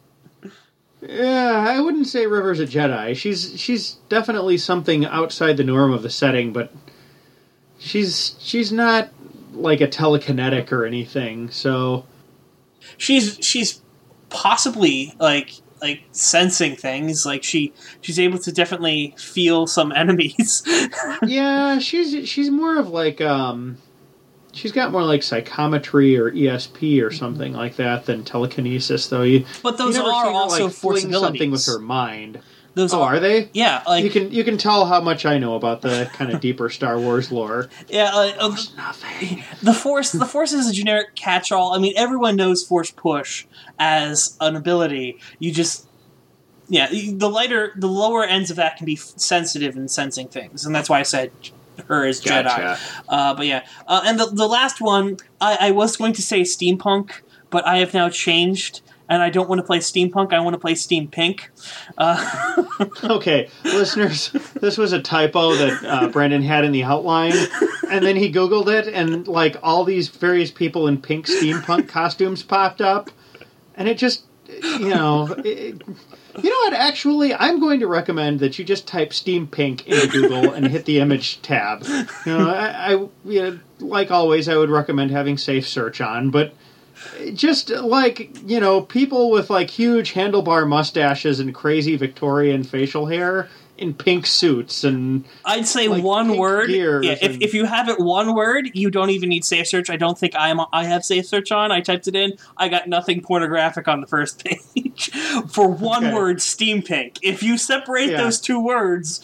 Yeah, I wouldn't say River's a Jedi. She's she's definitely something outside the norm of the setting, but she's she's not like a telekinetic or anything. So she's she's possibly like like sensing things. Like she she's able to definitely feel some enemies. yeah, she's she's more of like um, she's got more like psychometry or E S P or something like that than telekinesis. Though you, But those you never are see her, also like, force fling something abilities. with her mind. Those Oh, are they? Yeah, like You can you can tell how much I know about the kind of deeper Star Wars lore. yeah, uh, uh, Nothing. the force the force is a generic catch-all. I mean, everyone knows force push as an ability. You just yeah, the lighter the lower ends of that can be f- sensitive in sensing things, and that's why I said her as Jedi. Gotcha. Uh, but yeah, uh, and the the last one I, I was going to say steampunk, but I have now changed. And I don't want to play steampunk. I want to play steam pink. Uh, Okay, listeners, this was a typo that uh, Brandon had in the outline, and then he Googled it, and like all these various people in pink steampunk costumes popped up, and it just, you know, it, you know what? Actually, I'm going to recommend that you just type steam pink into Google and hit the image tab. You know, I, I you know, like always, I would recommend having safe search on, but. Just like, you know, people with like huge handlebar mustaches and crazy Victorian facial hair in pink suits and I'd say like one pink word. gears Yeah, if, and- if you have it one word, you don't even need safe search. I don't think I'm I have safe search on. I typed it in. I got nothing pornographic on the first page for one Okay. word. Steam pink. If you separate Yeah. those two words,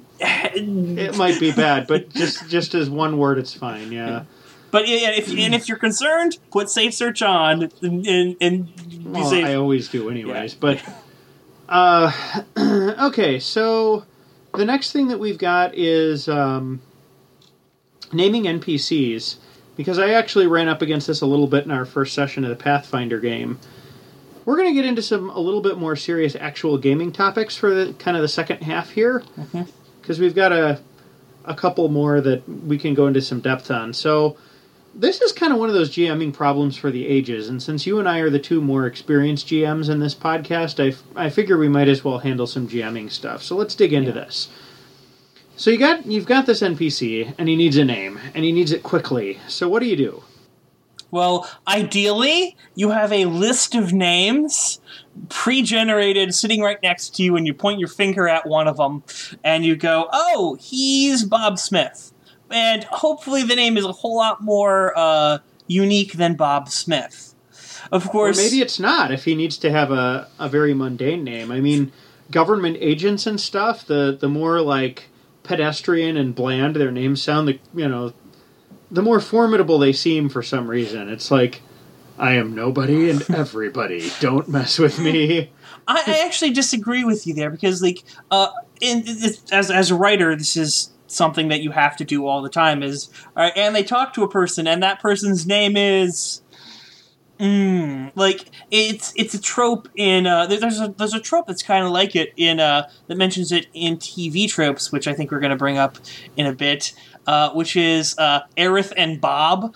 it might be bad, but just just as one word, it's fine. Yeah. But yeah, if and if you're concerned, put safe search on and and, and be Well, safe. I always do, anyways. But uh, okay, so the next thing that we've got is um, naming N P Cs, because I actually ran up against this a little bit in our first session of the Pathfinder game. We're going to get into some a little bit more serious actual gaming topics for the kind of the second half here, because we've got a a couple more that we can go into some depth on. So. This is kind of one of those GMing problems for the ages, and since you and I are the two more experienced G Ms in this podcast, I, f- I figure we might as well handle some GMing stuff. So let's dig into Yeah. this. So you got you've got this N P C, and he needs a name, and he needs it quickly. So what do you do? Well, ideally, you have a list of names pre-generated sitting right next to you, and you point your finger at one of them, and you go, "Oh, he's Bob Smith." And hopefully the name is a whole lot more uh, unique than Bob Smith. Of Or course, maybe it's not, if he needs to have a, a very mundane name. I mean, government agents and stuff, the, the more, like, pedestrian and bland their names sound, the, you know, the more formidable they seem for some reason. It's like, I am nobody and everybody. Don't mess with me. I, I actually disagree with you there because, like, uh, in, as as a writer, this is something that you have to do all the time. Is all right, and they talk to a person, and that person's name is, mm, like it's it's a trope in uh, there's a there's a trope that's kind of like it in uh, that mentions it in T V tropes, which I think we're going to bring up in a bit, uh, which is uh, Aerith and Bob,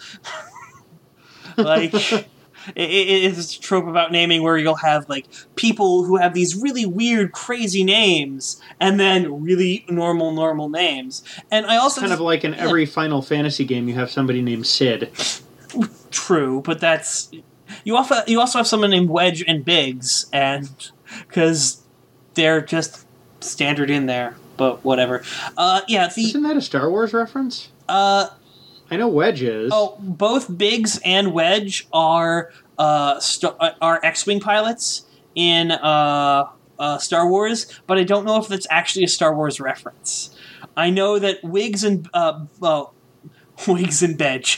like. It, it, it's a trope about naming where you'll have, like, people who have these really weird, crazy names, and then really normal, normal names. And I also... It's kind of like in yeah. every Final Fantasy game, you have somebody named Sid. True, but that's... You also, you also have someone named Wedge and Biggs, and... Because they're just standard in there, but whatever. Uh, yeah, the... Isn't that a Star Wars reference? Uh... I know Wedge is. Oh, both Biggs and Wedge are uh, st- are X-Wing pilots in uh, uh, Star Wars, but I don't know if that's actually a Star Wars reference. I know that Wiggs and uh, well, Wiggs and Bedge.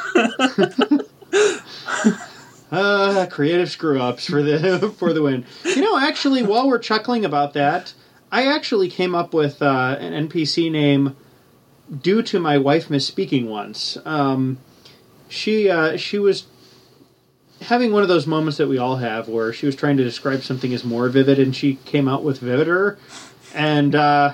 uh, creative screw-ups for the for the win. You know, actually, while we're chuckling about that, I actually came up with uh, an N P C name. Due to my wife misspeaking once, um, she uh, she was having one of those moments that we all have where she was trying to describe something as more vivid, and she came out with vivider, and uh,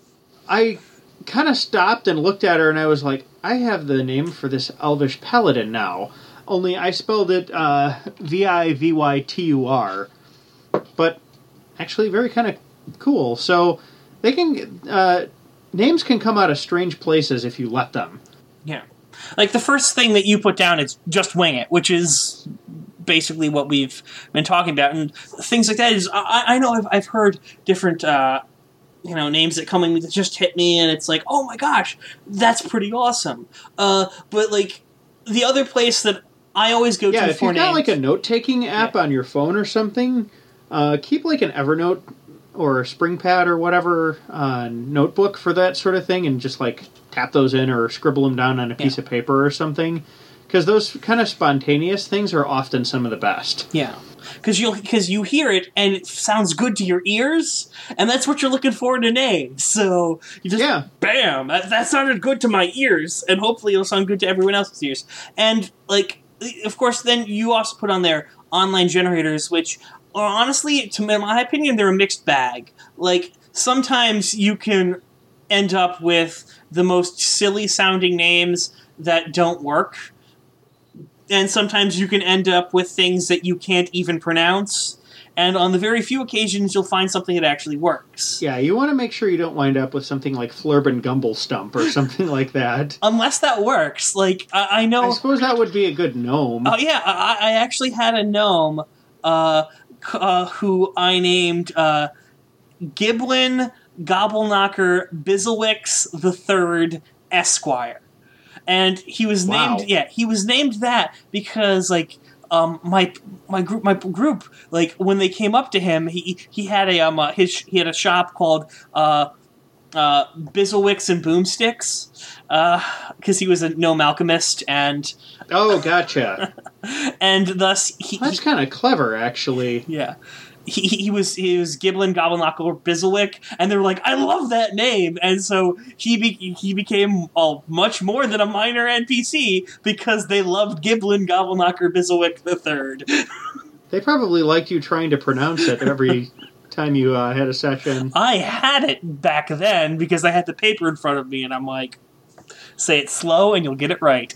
I kind of stopped and looked at her, and I was like, I have the name for this elvish paladin now, only I spelled it uh, V I V Y T U R, but actually very kind of cool. So they can... Uh, Names can come out of strange places if you let them. Yeah. Like, the first thing that you put down is just wing it, which is basically what we've been talking about. And things like that is... I, I know I've, I've heard different, uh, you know, names that come in that just hit me, and it's like, oh my gosh, that's pretty awesome. Uh, but, like, the other place that I always go yeah, to for for names... Yeah, if you've got, like, a note-taking app yeah. on your phone or something, uh, keep, like, an Evernote... or a SpringPad or whatever uh, notebook for that sort of thing, and just like tap those in or scribble them down on a piece yeah. of paper or something. Because those kind of spontaneous things are often some of the best. Yeah, because you because you hear it and it sounds good to your ears, and that's what you're looking for in a name. So you just yeah. bam, that, that sounded good to my ears, and hopefully it'll sound good to everyone else's ears. And like, of course, then you also put on there online generators, which. Or honestly, to my opinion, they're a mixed bag. Like, sometimes you can end up with the most silly-sounding names that don't work. And sometimes you can end up with things that you can't even pronounce. And on the very few occasions, you'll find something that actually works. Yeah, you want to make sure you don't wind up with something like Flurban Gumblestump or something like that. Unless that works. Like, I, I know... I suppose that would be a good gnome. Oh, uh, yeah, I, I actually had a gnome... Uh, Uh, who I named uh, Giblin Gobbleknocker Bizzlewix the Third Esquire, and he was wow. named yeah he was named that because like um my my group my group like when they came up to him he he had a um uh, his he had a shop called uh uh Bizzlewix and Boomsticks because uh, he was a gnome alchemist and oh gotcha. And thus, he... That's kind of clever, actually. Yeah. He, he was he was Giblin Gobbleknocker Bizzlewick, and they were like, I love that name! And so he be, he became oh, much more than a minor N P C because they loved Giblin Gobbleknocker Bizzlewick the Third. They probably liked you trying to pronounce it every time you uh, had a session. I had it back then because I had the paper in front of me, and I'm like, say it slow and you'll get it right.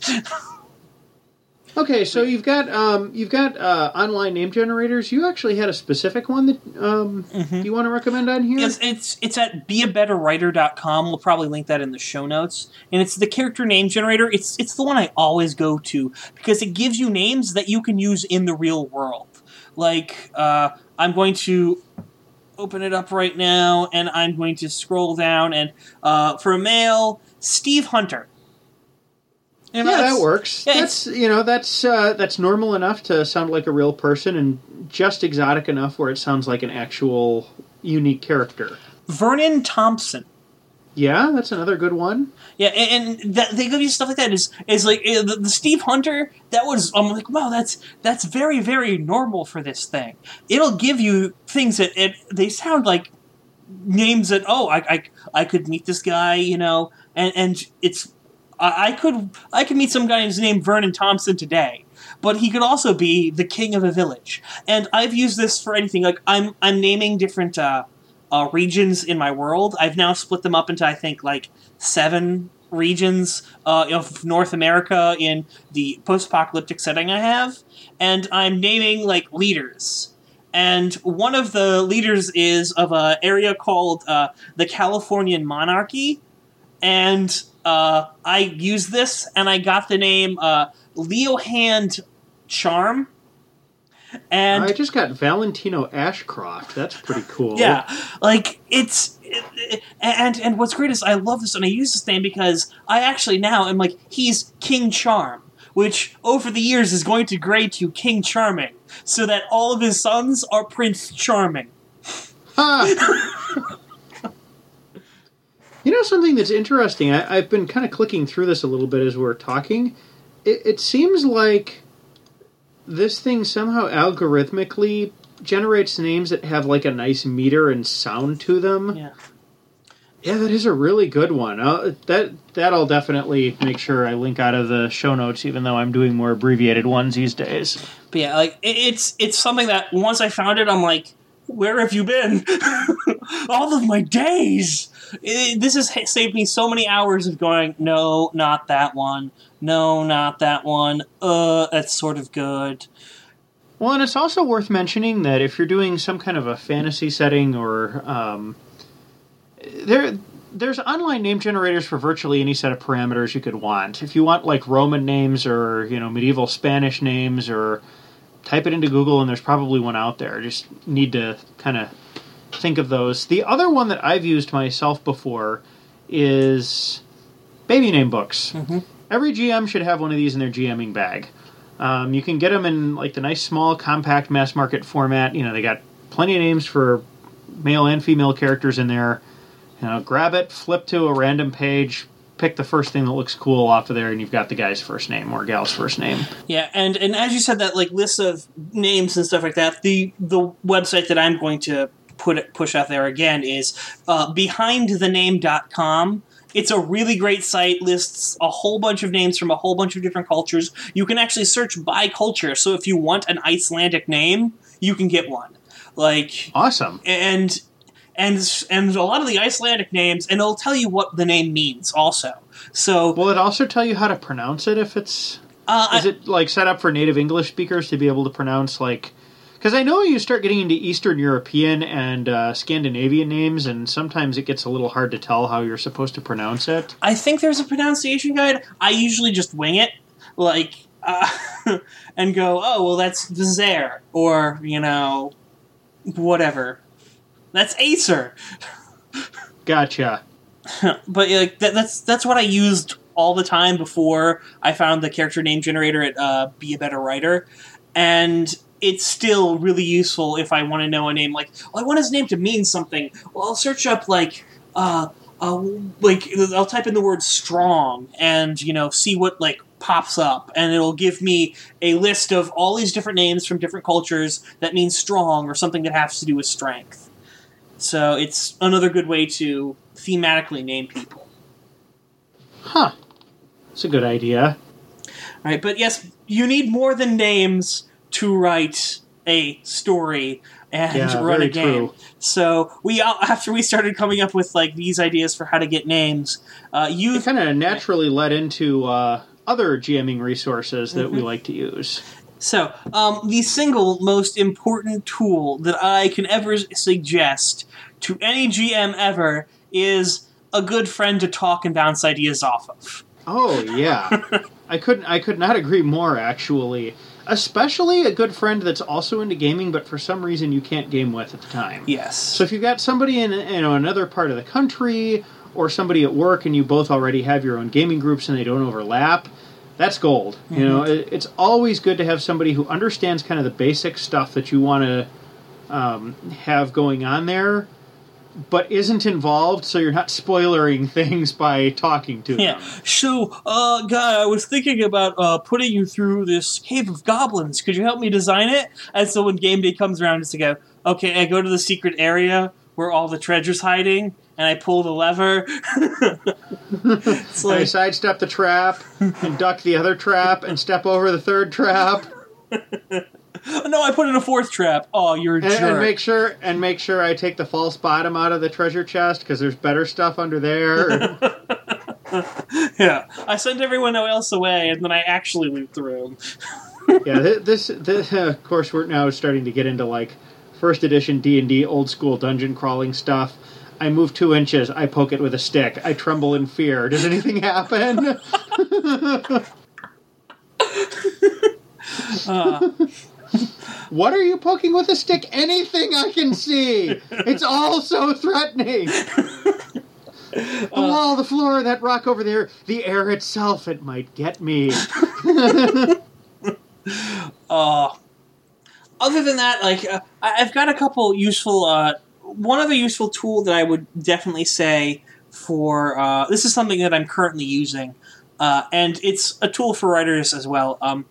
Okay, so you've got um, you've got uh, online name generators. You actually had a specific one that um, mm-hmm. you want to recommend on here? It's it's, it's at be a better writer dot com. We'll probably link that in the show notes. And it's the character name generator. It's it's the one I always go to because it gives you names that you can use in the real world. Like, uh, I'm going to open it up right now, and I'm going to scroll down, and uh, for a male, Steve Hunter. Yeah, that works. Yeah, that's you know that's uh, that's normal enough to sound like a real person, and just exotic enough where it sounds like an actual unique character. Vernon Thompson Yeah, that's another good one. Yeah, and, and that, they give you stuff like that. Is is like uh, the, the Steve Hunter. That was I'm like, wow, that's that's very very normal for this thing. It'll give you things that it, they sound like names that oh I, I I could meet this guy, you know, and and it's I, I could I could meet some guy who's named Vernon Thompson today. But he could also be the king of a village, and I've used this for anything. Like I'm I'm naming different. Uh, Uh, regions in my world. I've now split them up into, I think, like seven regions uh, of North America in the post-apocalyptic setting I have, and I'm naming, like, leaders. And one of the leaders is of an area called uh, the Californian Monarchy, and uh, I used this, and I got the name uh, Leo Hand Charm. And I just got Valentino Ashcroft. That's pretty cool. Yeah, like it's it, it, and and what's great is I love this and I use this name because I actually now am like he's King Charm, which over the years is going to grade to King Charming, so that all of his sons are Prince Charming. Huh. You know something that's interesting? I, I've been kind of clicking through this a little bit as we're talking. It, it seems like this thing somehow algorithmically generates names that have like a nice meter and sound to them. Yeah. Yeah, that is a really good one. Uh, that, that'll definitely make sure I link out of the show notes, even though I'm doing more abbreviated ones these days. But yeah, like it, it's it's something that once I found it, I'm like, where have you been? All of my days! It, this has saved me so many hours of going, no, not that one. No, not that one. Uh, that's sort of good. Well, and it's also worth mentioning that if you're doing some kind of a fantasy setting or... Um, there, there's online name generators for virtually any set of parameters you could want. If you want, like, Roman names or, you know, medieval Spanish names or... Type it into Google and there's probably one out there. Just need to kind of think of those. The other one that I've used myself before is baby name books. Mm-hmm. Every G M should have one of these in their GMing bag. Um, you can get them in like the nice small compact mass market format. You know, they got plenty of names for male and female characters in there. You know, grab it, flip to a random page, pick the first thing that looks cool off of there, and you've got the guy's first name or gal's first name. Yeah, and, and as you said, that like list of names and stuff like that, the the website that I'm going to put it, push out there again is uh, behind the name dot com. It's a really great site, lists a whole bunch of names from a whole bunch of different cultures. You can actually search by culture, so if you want an Icelandic name, you can get one. Like Awesome. And... And and a lot of the Icelandic names, and it'll tell you what the name means also. So will it also tell you how to pronounce it if it's... Uh, is it like set up for native English speakers to be able to pronounce like... Because I know you start getting into Eastern European and uh, Scandinavian names, and sometimes it gets a little hard to tell how you're supposed to pronounce it. I think there's a pronunciation guide. I usually just wing it, like, uh, and go, oh, well, that's Vizair, or, you know, whatever. That's Acer. Gotcha. But like that, that's that's what I used all the time before I found the character name generator at uh, Be a Better Writer, and it's still really useful if I want to know a name. Like, well, I want his name to mean something. Well, I'll search up like, uh, uh, like I'll type in the word strong, and you know, see what like pops up, and it'll give me a list of all these different names from different cultures that mean strong or something that has to do with strength. So it's another good way to thematically name people. Huh. That's a good idea. All right, but yes, you need more than names to write a story and yeah, run very a game. True. So we after we started coming up with like these ideas for how to get names, uh, you it kind of naturally led into uh, other GMing resources that mm-hmm. we like to use. So, um, the single most important tool that I can ever suggest to any G M ever is a good friend to talk and bounce ideas off of. Oh, yeah. I couldn't. I could not agree more, actually. Especially a good friend that's also into gaming, but for some reason you can't game with at the time. Yes. So if you've got somebody in you know another part of the country, or somebody at work, and you both already have your own gaming groups and they don't overlap, that's gold. Mm-hmm. You know, it, it's always good to have somebody who understands kind of the basic stuff that you want to um, have going on there, but isn't involved, so you're not spoilering things by talking to Yeah. them. So, uh, guy, I was thinking about uh, putting you through this cave of goblins. Could you help me design it? And so when game day comes around, just to go, okay, I go to the secret area where all the treasure's hiding, and I pull the lever. It's And I like, sidestep the trap, and duck the other trap, and step over the third trap, no, I put in a fourth trap. Oh, you're a and, jerk. and make sure and make sure I take the false bottom out of the treasure chest because there's better stuff under there. Yeah. I send everyone else away, and then I actually loot the room. Yeah, thi- this, this uh, of course, we're now starting to get into like first edition D and D, old school dungeon crawling stuff. I move two inches. I poke it with a stick. I tremble in fear. Does anything happen? Uh, What are you poking with a stick? Anything I can see. It's all so threatening. The wall, the floor, that rock over there, the air itself, it might get me. uh, other than that, like, uh, I- I've got a couple useful, uh, one other useful tool that I would definitely say for, uh, this is something that I'm currently using, uh, and it's a tool for writers as well. Um,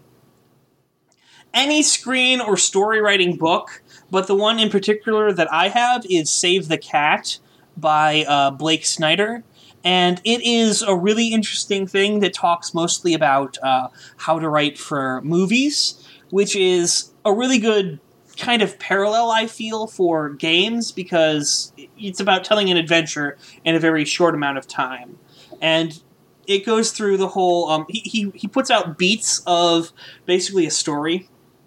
any screen or story writing book, but the one in particular that I have is Save the Cat by uh, Blake Snyder. And it is a really interesting thing that talks mostly about uh, how to write for movies, which is a really good kind of parallel, I feel, for games, because it's about telling an adventure in a very short amount of time. And it goes through the whole... Um, he, he, he puts out beats of basically a story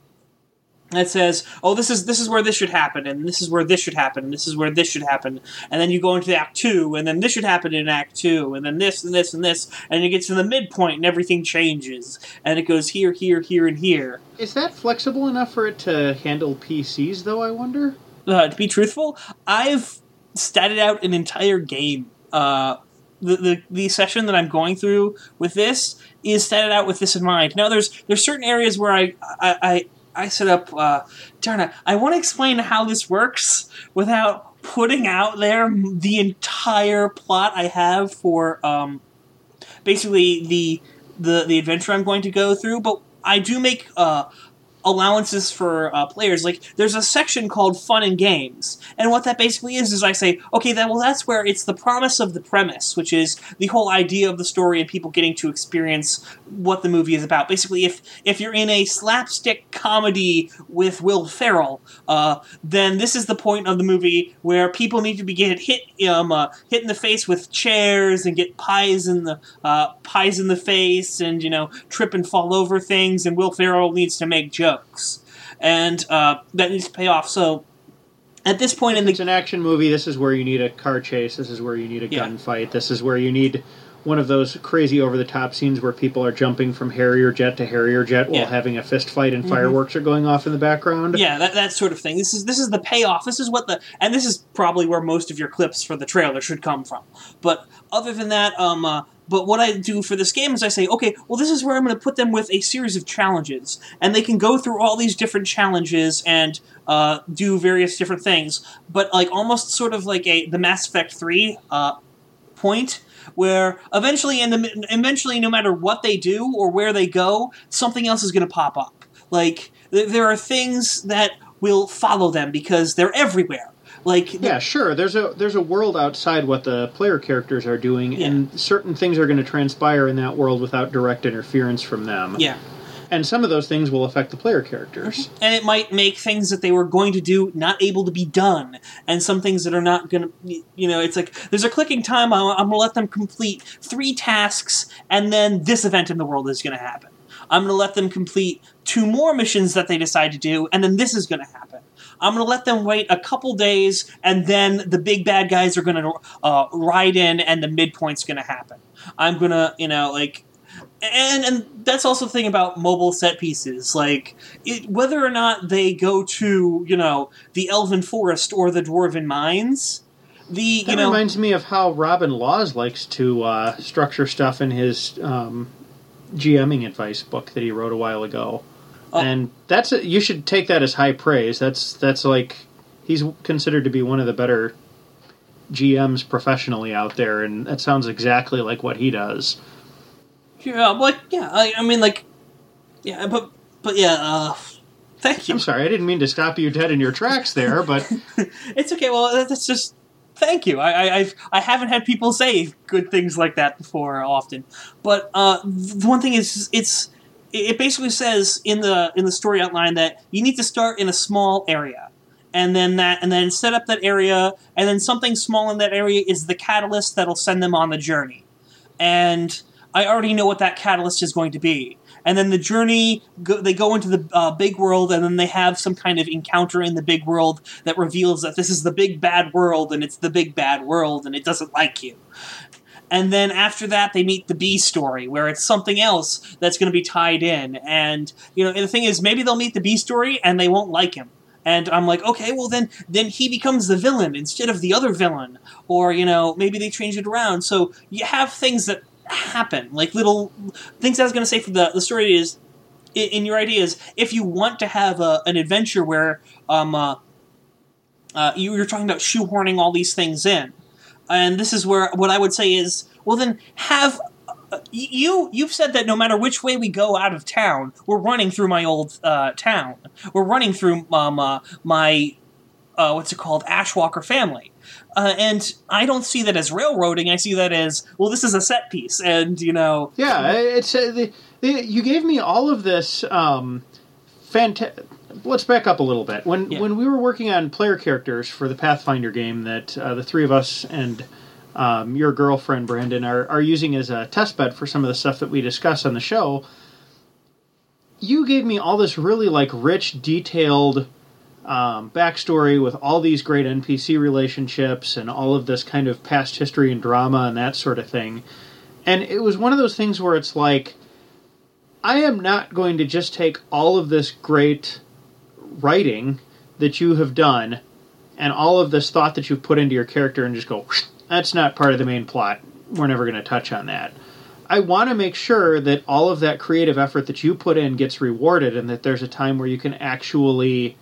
that says, oh, this is this is where this should happen, and this is where this should happen, and this is where this should happen, and then you go into Act Two, and then this should happen in Act Two, and then this and this and this, and it gets to the midpoint, and everything changes, and it goes here, here, here, and here. Is that flexible enough for it to handle P Cs, though, I wonder? Uh, to be truthful, I've statted out an entire game. Uh, the, the the session that I'm going through with this is statted out with this in mind. Now, there's there's certain areas where I I, I I set up, uh, darn it, I want to explain how this works without putting out there the entire plot I have for, um, basically the, the, the adventure I'm going to go through, but I do make, uh, allowances for uh, players. Like, there's a section called Fun and Games, and what that basically is is I say, okay, that well, that's where it's the promise of the premise, which is the whole idea of the story and people getting to experience what the movie is about. Basically, if if you're in a slapstick comedy with Will Ferrell, uh, then this is the point of the movie where people need to be get hit um uh, hit in the face with chairs and get pies in the uh, pies in the face, and you know trip and fall over things, and Will Ferrell needs to make jokes. And uh, that needs to pay off. So, at this point in the... It's an action movie. This is where you need a car chase. This is where you need a Yeah. gunfight. This is where you need one of those crazy over-the-top scenes where people are jumping from Harrier jet to Harrier jet while Yeah. having a fist fight and Mhm. fireworks are going off in the background. Yeah, that, that sort of thing. This is this is the payoff. This is what the... And this is probably where most of your clips for the trailer should come from. But other than that, um... Uh, But what I do for this game is I say, okay, well, this is where I'm going to put them with a series of challenges. And they can go through all these different challenges and uh, do various different things. But, like, almost sort of like a the Mass Effect three uh, point, where eventually, in the, eventually, no matter what they do or where they go, something else is going to pop up. Like, th- there are things that will follow them because they're everywhere. Like, Yeah, sure. There's a there's a world outside what the player characters are doing, Yeah. and certain things are going to transpire in that world without direct interference from them. yeah. And some of those things will affect the player characters. And it might make things that they were going to do not able to be done, and some things that are not going to, you know, it's like, there's a clicking time, I'm, I'm going to let them complete three tasks, and then this event in the world is going to happen. I'm going to let them complete two more missions that they decide to do, and then this is going to happen. I'm going to let them wait a couple days, and then the big bad guys are going to uh, ride in, and the midpoint's going to happen. I'm going to, you know, like... And and that's also the thing about mobile set pieces. Like, it, whether or not they go to, you know, the Elven Forest or the Dwarven Mines, the, That you know... reminds me of how Robin Laws likes to uh, structure stuff in his um, GMing advice book that he wrote a while ago. Oh. And that's a, you should take that as high praise. That's that's like he's considered to be one of the better G Ms professionally out there, and that sounds exactly like what he does. Yeah, like yeah, I, I mean, like yeah, but but yeah. Uh, thank you. I'm sorry, I didn't mean to stop you dead in your tracks there, but it's okay. Well, that's just thank you. I, I I've I haven't had people say good things like that before often, but uh, the one thing is it's it basically says in the in the story outline that you need to start in a small area. And then that, and then set up that area, and then something small in that area is the catalyst that'll send them on the journey. And I already know what that catalyst is going to be. And then the journey, go, they go into the uh, big world, and then they have some kind of encounter in the big world that reveals that this is the big bad world, and it's the big bad world, and it doesn't like you. And then after that, they meet the B story, where it's something else that's going to be tied in. And you know, and the thing is, maybe they'll meet the B story, and they won't like him. And I'm like, okay, well then, then he becomes the villain instead of the other villain, or you know, maybe they change it around. So you have things that happen, like little things. I was going to say for the the story is, in, in your ideas, if you want to have a, an adventure where um uh, uh, you, you're talking about shoehorning all these things in, and this is where what I would say is, well then have. You, you've said that no matter which way we go out of town, we're running through my old uh, town. We're running through um, uh, my, uh, what's it called, Ashwalker family. Uh, and I don't see that as railroading. I see that as, well, this is a set piece. And, you know... Yeah, it's uh, the, the, you gave me all of this um, fantastic... Let's back up a little bit. When, Yeah. when we were working on player characters for the Pathfinder game that uh, the three of us and... Um, your girlfriend, Brandon, are, are using as a test bed for some of the stuff that we discuss on the show, you gave me all this really, like, rich, detailed um, backstory with all these great N P C relationships and all of this kind of past history and drama and that sort of thing. And it was one of those things where it's like, I am not going to just take all of this great writing that you have done and all of this thought that you've put into your character and just go... That's not part of the main plot. We're never going to touch on that. I want to make sure that all of that creative effort that you put in gets rewarded and that there's a time where you can actually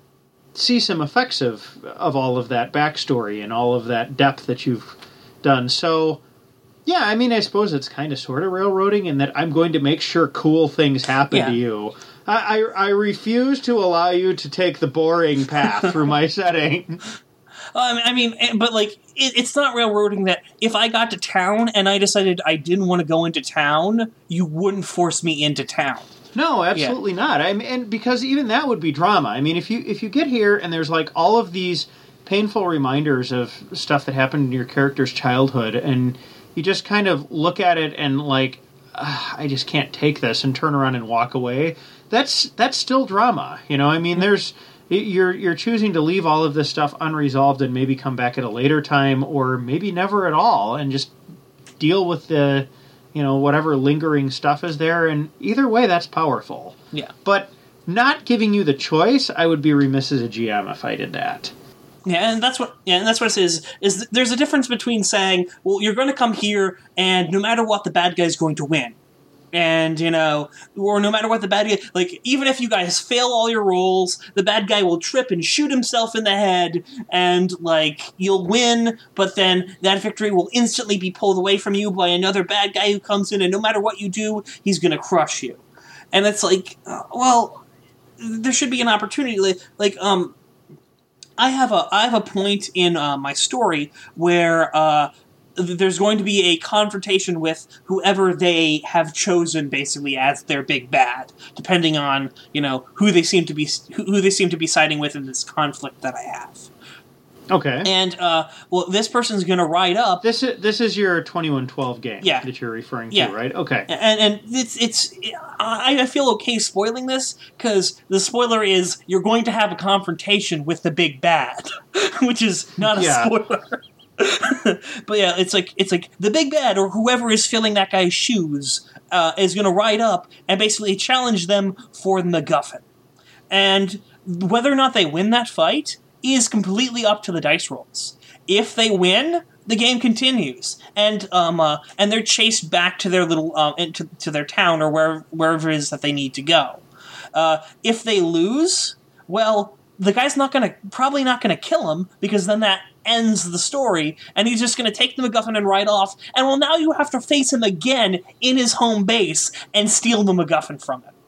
see some effects of, of all of that backstory and all of that depth that you've done. So, yeah, I mean, I suppose it's kind of sort of railroading in that I'm going to make sure cool things happen Yeah. to you. I, I, I refuse to allow you to take the boring path through my setting. Um, I mean, but like, it, it's not railroading that if I got to town and I decided I didn't want to go into town, you wouldn't force me into town. No, absolutely yeah. not. I mean, and because even that would be drama. I mean, if you if you get here and there's like all of these painful reminders of stuff that happened in your character's childhood, and you just kind of look at it and like, I just can't take this, and turn around and walk away. That's that's still drama. You know, I mean, there's. You're you're choosing to leave all of this stuff unresolved and maybe come back at a later time, or maybe never at all, and just deal with the, you know, whatever lingering stuff is there. And either way, that's powerful. Yeah. But not giving you the choice, I would be remiss as a G M if I did that. Yeah, and that's what. Yeah, and that's what it is. Is th- there's a difference between saying, well, you're going to come here, and no matter what, the bad guy's going to win. And, you know, or no matter what the bad guy... Like, even if you guys fail all your rolls, the bad guy will trip and shoot himself in the head, and, like, you'll win, but then that victory will instantly be pulled away from you by another bad guy who comes in, and no matter what you do, he's going to crush you. And it's like, uh, well, there should be an opportunity. Like, like um, I have a I have a point in uh, my story where... Uh, there's going to be a confrontation with whoever they have chosen, basically, as their big bad, depending on, you know, who they seem to be who they seem to be siding with in this conflict that I have. Okay. And uh, well, this person's going to ride up. This is this is your twenty-one twelve game yeah. that you're referring to, yeah. right? Okay. And and it's it's I, I feel okay spoiling this because the spoiler is you're going to have a confrontation with the big bad, which is not a yeah. spoiler. But yeah, it's like it's like the big bad or whoever is filling that guy's shoes uh, is going to ride up and basically challenge them for the MacGuffin. And whether or not they win that fight is completely up to the dice rolls. If they win, the game continues, and um uh, and they're chased back to their little uh, into to their town or wherever wherever it is that they need to go. Uh, if they lose, well, the guy's not going to, probably not going to kill him, because then that ends the story, and he's just going to take the MacGuffin and ride off, and well, now you have to face him again in his home base and steal the MacGuffin from him.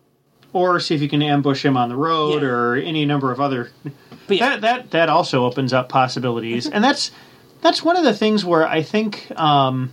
Or see if you can ambush him on the road, Yeah. or any number of other... But yeah. That, that, that also opens up possibilities. And that's that's one of the things where I think um,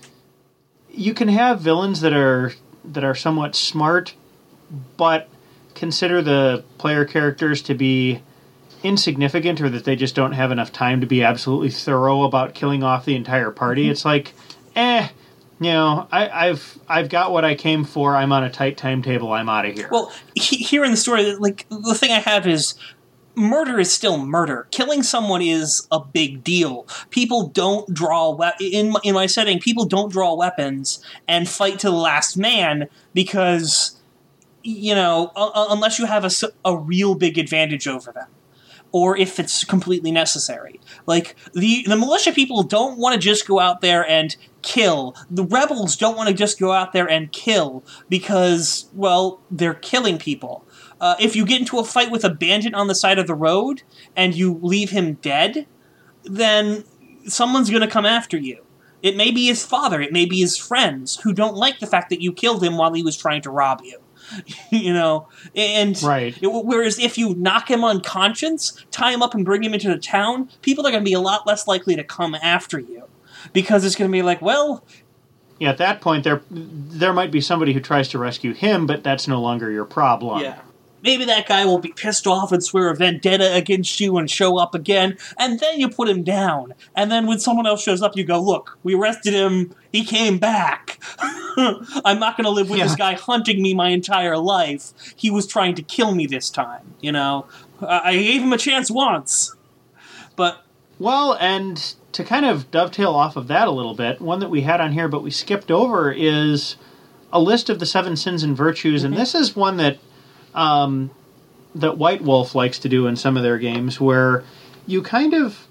you can have villains that are that are somewhat smart, but consider the player characters to be insignificant, or that they just don't have enough time to be absolutely thorough about killing off the entire party. Mm-hmm. It's like, eh, you know, I, I've I've got what I came for. I'm on a tight timetable. I'm out of here. Well, he, here in the story, like, the thing I have is, murder is still murder. Killing someone is a big deal. People don't draw we- in in my setting. People don't draw weapons and fight to the last man because, you know, uh, unless you have a, a real big advantage over them, or if it's completely necessary. Like, the the militia people don't want to just go out there and kill. The rebels don't want to just go out there and kill because, well, they're killing people. Uh, if you get into a fight with a bandit on the side of the road and you leave him dead, then someone's going to come after you. It may be his father, it may be his friends who don't like the fact that you killed him while he was trying to rob you. You know, and right. It, whereas if you knock him unconscious, tie him up and bring him into the town, people are going to be a lot less likely to come after you because it's going to be like, well, yeah, at that point there there might be somebody who tries to rescue him, but that's no longer your problem. Yeah. Maybe that guy will be pissed off and swear a vendetta against you and show up again, and then you put him down. And then when someone else shows up, you go, look, we arrested him, he came back. I'm not going to live with yeah. this guy hunting me my entire life. He was trying to kill me this time, you know? I gave him a chance once. But... Well, and to kind of dovetail off of that a little bit, one that we had on here but we skipped over is a list of the seven sins and virtues, mm-hmm. and this is one that Um, that White Wolf likes to do in some of their games, where you kind of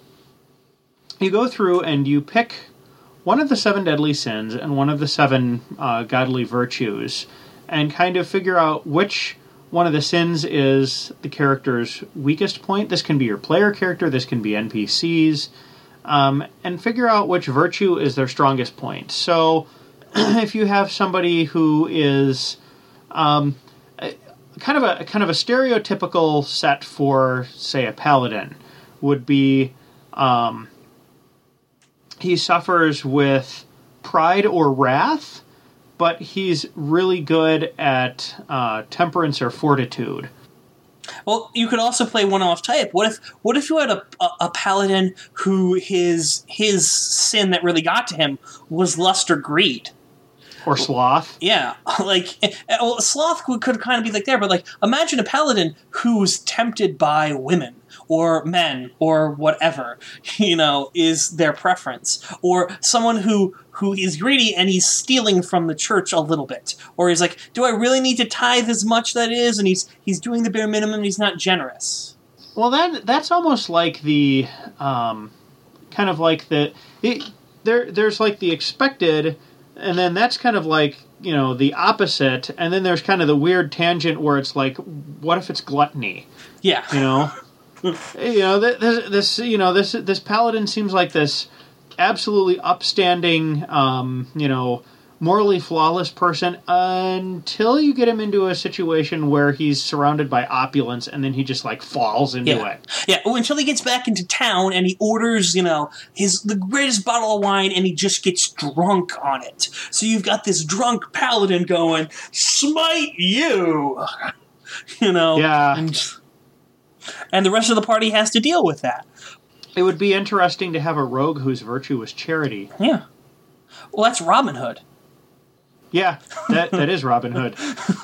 you go through and you pick one of the seven deadly sins and one of the seven uh, godly virtues, and kind of figure out which one of the sins is the character's weakest point. This can be your player character, this can be N P Cs, um, and figure out which virtue is their strongest point. So, if you have somebody who is um, kind of a kind of a stereotypical set for, say, a paladin would be um, he suffers with pride or wrath, but he's really good at uh, temperance or fortitude. Well, you could also play one off type. What if what if you had a, a, a paladin who his his sin that really got to him was lust or greed? Or sloth. Yeah, like, well, sloth could, could kind of be like there, but like, imagine a paladin who's tempted by women, or men, or whatever, you know, is their preference. Or someone who, who is greedy and he's stealing from the church a little bit. Or he's like, do I really need to tithe as much that is? And he's he's doing the bare minimum and he's not generous. Well, that that's almost like the, um, kind of like the, it, there. there's like the expected... And then that's kind of like, you know, the opposite. And then there's kind of the weird tangent where it's like, what if it's gluttony? Yeah. You know? you know, this, this, you know, this this paladin seems like this absolutely upstanding, um, you know, morally flawless person until you get him into a situation where he's surrounded by opulence and then he just, like, falls into yeah. it. Yeah, well, until he gets back into town and he orders, you know, his the greatest bottle of wine and he just gets drunk on it. So you've got this drunk paladin going, smite you! you know? Yeah. And, and the rest of the party has to deal with that. It would be interesting to have a rogue whose virtue was charity. Yeah. Well, that's Robin Hood. Yeah, that that is Robin Hood.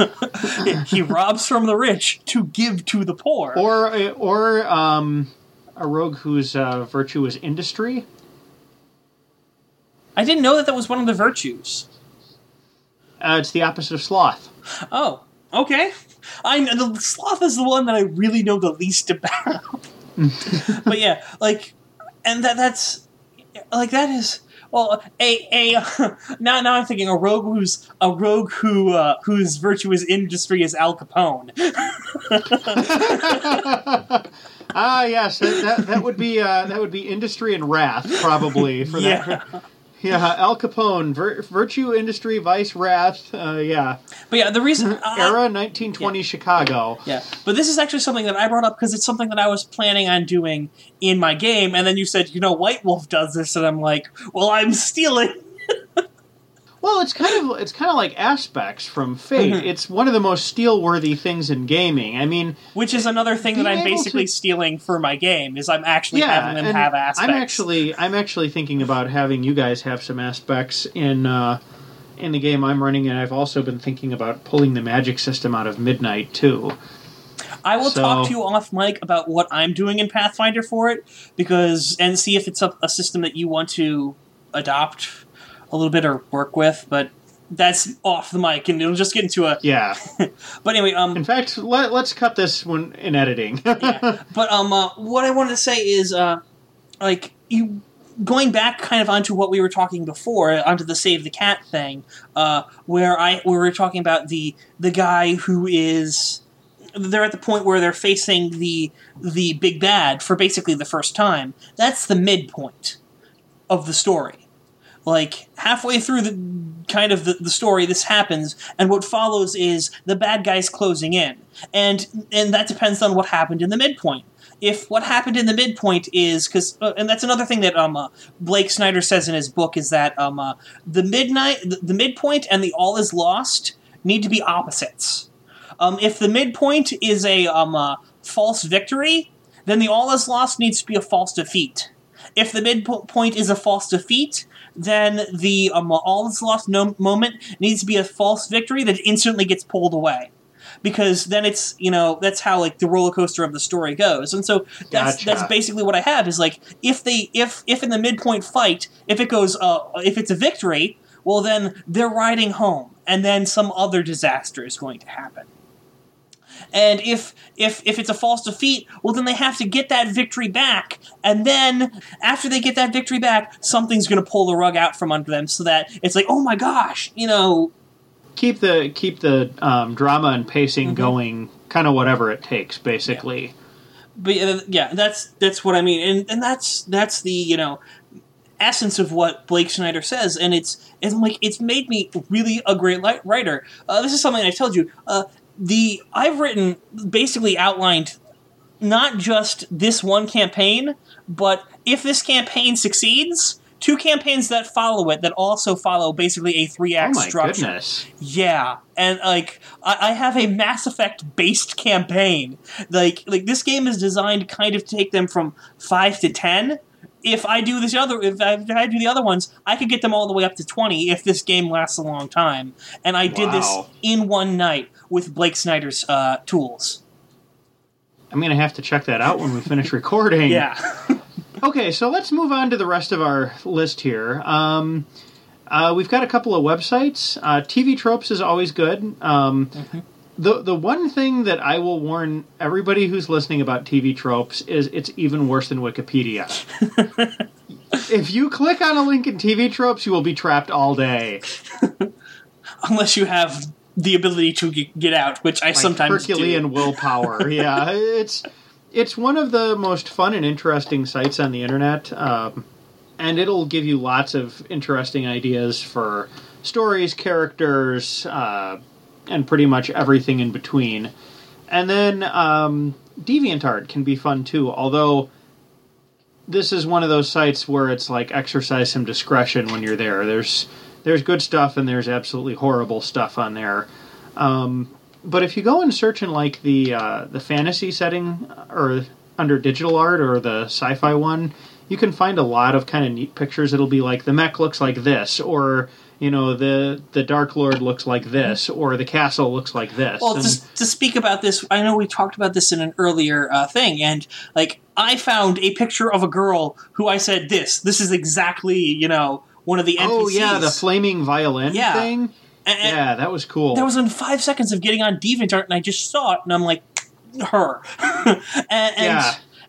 He robs from the rich to give to the poor. Or or um, a rogue whose uh, virtue is industry. I didn't know that that was one of the virtues. Uh, it's the opposite of sloth. Oh, okay. I know, the sloth is the one that I really know the least about. But yeah, like, and that that's like that is well a a now now I'm thinking a rogue who's a rogue who uh, whose virtue is industry is Al Capone. Ah, yes, that, that that would be uh, that would be industry and wrath probably for Yeah. that. Yeah, Al Capone, vir- virtue, industry, vice, wrath. Uh, yeah, But yeah, the reason uh, era nineteen twenty yeah. Chicago. Yeah, but this is actually something that I brought up because it's something that I was planning on doing in my game, and then you said, you know, White Wolf does this, and I'm like, well, I'm stealing. Well, it's kind of it's kind of like Aspects from Fate. Mhm. It's one of the most steal-worthy things in gaming. I mean, Which is another thing that Being I'm able basically to- stealing for my game, is I'm actually yeah, having them and have aspects. I'm actually I'm actually thinking about having you guys have some aspects in uh, in the game I'm running, and I've also been thinking about pulling the magic system out of Midnight too. I will so- talk to you off mic about what I'm doing in Pathfinder for it, because and see if it's a, a system that you want to adopt a little bit or work with, but that's off the mic, and it'll just get into a... Yeah. But anyway, um... In fact, let, let's cut this one in editing. yeah. But um, uh, what I wanted to say is, uh, like, you going back kind of onto what we were talking before, onto the Save the Cat thing, uh, where I where we were talking about the the guy who is... They're at the point where they're facing the the big bad for basically the first time. That's the midpoint of the story. Like, halfway through the kind of the, the story, this happens, and what follows is the bad guys closing in. And and that depends on what happened in the midpoint. If what happened in the midpoint is... Cause, uh, and that's another thing that um, uh, Blake Snyder says in his book, is that um, uh, the midnight, the, the midpoint and the all is lost need to be opposites. Um, if the midpoint is a um, uh, false victory, then the all is lost needs to be a false defeat. If the midpoint is a false defeat, then the um, all is lost no- moment needs to be a false victory that instantly gets pulled away. Because then it's, you know, that's how, like, the roller coaster of the story goes. And so that's Gotcha. that's basically what I have, is, like, if they, if, if in the midpoint fight, if it goes, uh, if it's a victory, well, then they're riding home, and then some other disaster is going to happen. And if if if it's a false defeat, well, then they have to get that victory back. And then, after they get that victory back, something's going to pull the rug out from under them, so that it's like, oh my gosh, you know... keep the keep the um, drama and pacing Mm-hmm. going, kind of whatever it takes, basically. Yeah. But uh, yeah, that's that's what I mean. And and that's that's the, you know, essence of what Blake Snyder says. And it's, it's like, it's made me really a great li- writer. Uh, this is something I told you. Uh, the I've written, basically outlined not just this one campaign, but if this campaign succeeds, two campaigns that follow it that also follow basically a three-act Oh my structure. goodness. Yeah, and like I, I have a Mass Effect based campaign. Like like this game is designed to kind of take them from five to ten. If I do this other, if I, if I do the other ones, I could get them all the way up to twenty if this game lasts a long time. And I did this Wow. in one night with Blake Snyder's uh, tools. I'm going to have to check that out when we finish recording. Yeah. Okay, so let's move on to the rest of our list here. Um, uh, we've got a couple of websites. Uh, T V Tropes is always good. Um, Mm-hmm. the the one thing that I will warn everybody who's listening about T V Tropes is it's even worse than Wikipedia. If you click on a link in T V Tropes, you will be trapped all day. Unless you have the ability to g- get out, which I Like sometimes Herculean do. willpower. Yeah, it's it's one of the most fun and interesting sites on the internet, um, and it'll give you lots of interesting ideas for stories, characters, uh, and pretty much everything in between. And then um, DeviantArt can be fun too, although this is one of those sites where it's like exercise some discretion when you're there. There's there's good stuff and there's absolutely horrible stuff on there. Um, but if you go and search in like the uh, the fantasy setting or under digital art or the sci-fi one, you can find a lot of kind of neat pictures. It'll be like the mech looks like this, or you know the the Dark Lord looks like this, or the castle looks like this. Well, And- to, to speak about this, I know we talked about this in an earlier uh, thing, and like I found a picture of a girl who I said, "This, this is exactly, you know, one of the N P Cs." oh yeah, the flaming violin Yeah. thing. And- and Yeah, that was cool. That was in five seconds of getting on DeviantArt, and I just saw it, and I'm like, her. and, and Yeah.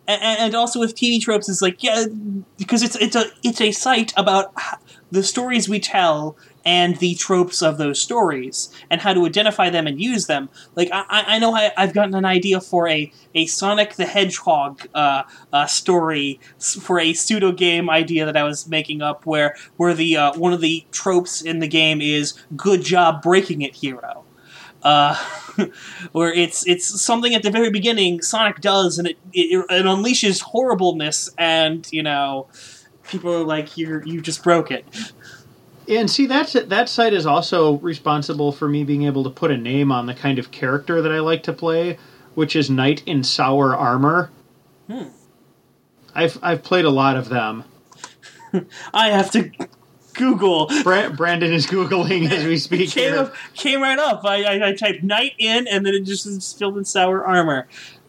and, and also with T V tropes, it's like yeah, because it's it's a it's a site about the stories we tell and the tropes of those stories and how to identify them and use them. Like I, I know I, I've gotten an idea for a, a Sonic the Hedgehog uh, uh, story for a pseudo game idea that I was making up, where where the uh, one of the tropes in the game is "Good job breaking it, hero." Uh, where it's it's something at the very beginning Sonic does, and it, it it unleashes horribleness, and you know people are like, "You you just broke it." And see, that's that site is also responsible for me being able to put a name on the kind of character that I like to play, which is Knight in Sour Armor. Hmm. I've I've played a lot of them. I have to Google. Bra- Brandon is Googling as we speak. It came, here. up, came right up. I, I, I typed Knight in, and then it just is filled in Sour Armor.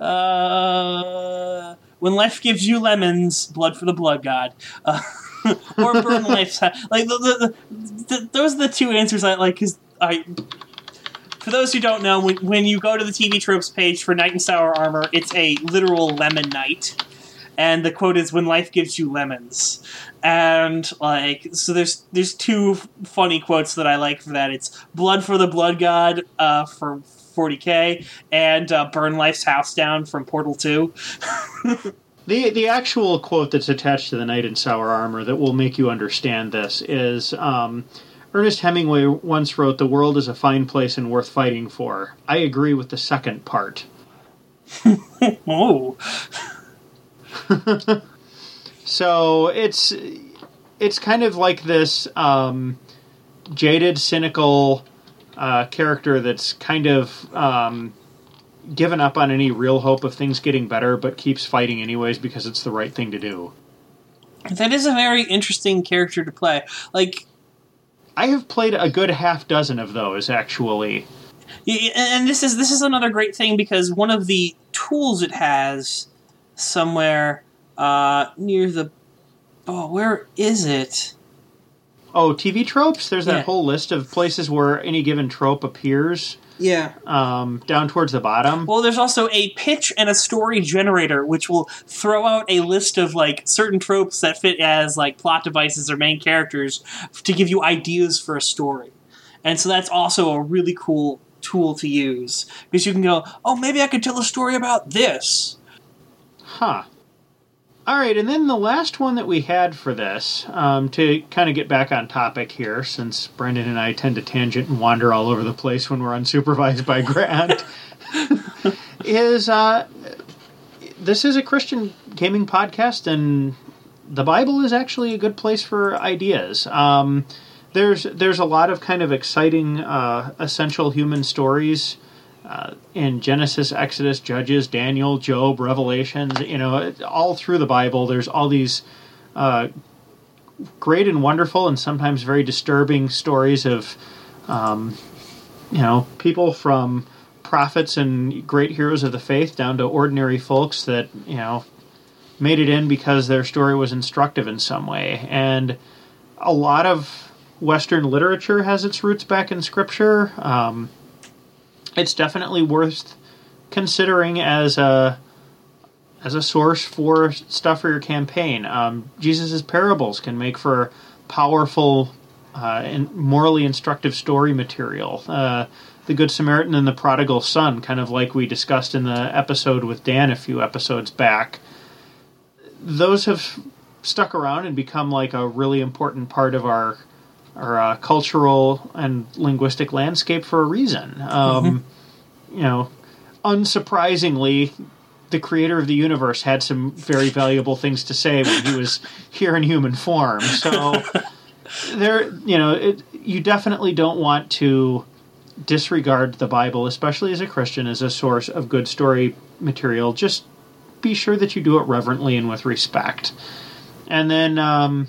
Uh, when life gives you lemons, blood for the blood god. Uh, or burn life's ha- like the, the, the, the, those are the two answers I like. Because I, for those who don't know, when, when you go to the T V tropes page for Knight in Sour Armor, it's a literal lemon knight, and the quote is "When life gives you lemons." And like, so there's there's two funny quotes that I like for that. It's "Blood for the blood god" uh, for forty K, and uh, "Burn life's house down" from Portal two. The the actual quote that's attached to the Knight in Sour Armor that will make you understand this is um, Ernest Hemingway once wrote, "The world is a fine place and worth fighting for." I agree with the second part. Oh. So it's it's kind of like this um, jaded, cynical uh, character that's kind of um, given up on any real hope of things getting better, but keeps fighting anyways because it's the right thing to do. That is a very interesting character to play. Like, I have played a good half dozen of those, actually. and this is this is another great thing, because one of the tools it has somewhere uh, near the... Oh, where is it? Oh, T V tropes? There's that Yeah. whole list of places where any given trope appears. Yeah. Um, down towards the bottom. Well, there's also a pitch and a story generator, which will throw out a list of like certain tropes that fit as like plot devices or main characters to give you ideas for a story. And so that's also a really cool tool to use, because you can go, oh, maybe I could tell a story about this. Huh. All right, and then the last one that we had for this, um, to kind of get back on topic here, since Brendan and I tend to tangent and wander all over the place when we're unsupervised by Grant, is uh, this is a Christian gaming podcast, and the Bible is actually a good place for ideas. Um, there's there's a lot of kind of exciting, uh, essential human stories Uh, in Genesis, Exodus, Judges, Daniel, Job, Revelations, you know, all through the Bible, there's all these uh, great and wonderful and sometimes very disturbing stories of, um, you know, people from prophets and great heroes of the faith down to ordinary folks that, you know, made it in because their story was instructive in some way. And a lot of Western literature has its roots back in Scripture. Um, It's definitely worth considering as a as a source for stuff for your campaign. Um, Jesus' parables can make for powerful uh, and morally instructive story material. Uh, the Good Samaritan and the Prodigal Son, kind of like we discussed in the episode with Dan a few episodes back. Those have stuck around and become like a really important part of our our uh, cultural and linguistic landscape for a reason. Um, mm-hmm. You know, unsurprisingly, the creator of the universe had some very valuable things to say when he was here in human form. So there, you know, it, you definitely don't want to disregard the Bible, especially as a Christian, as a source of good story material. Just be sure that you do it reverently and with respect. And then, um,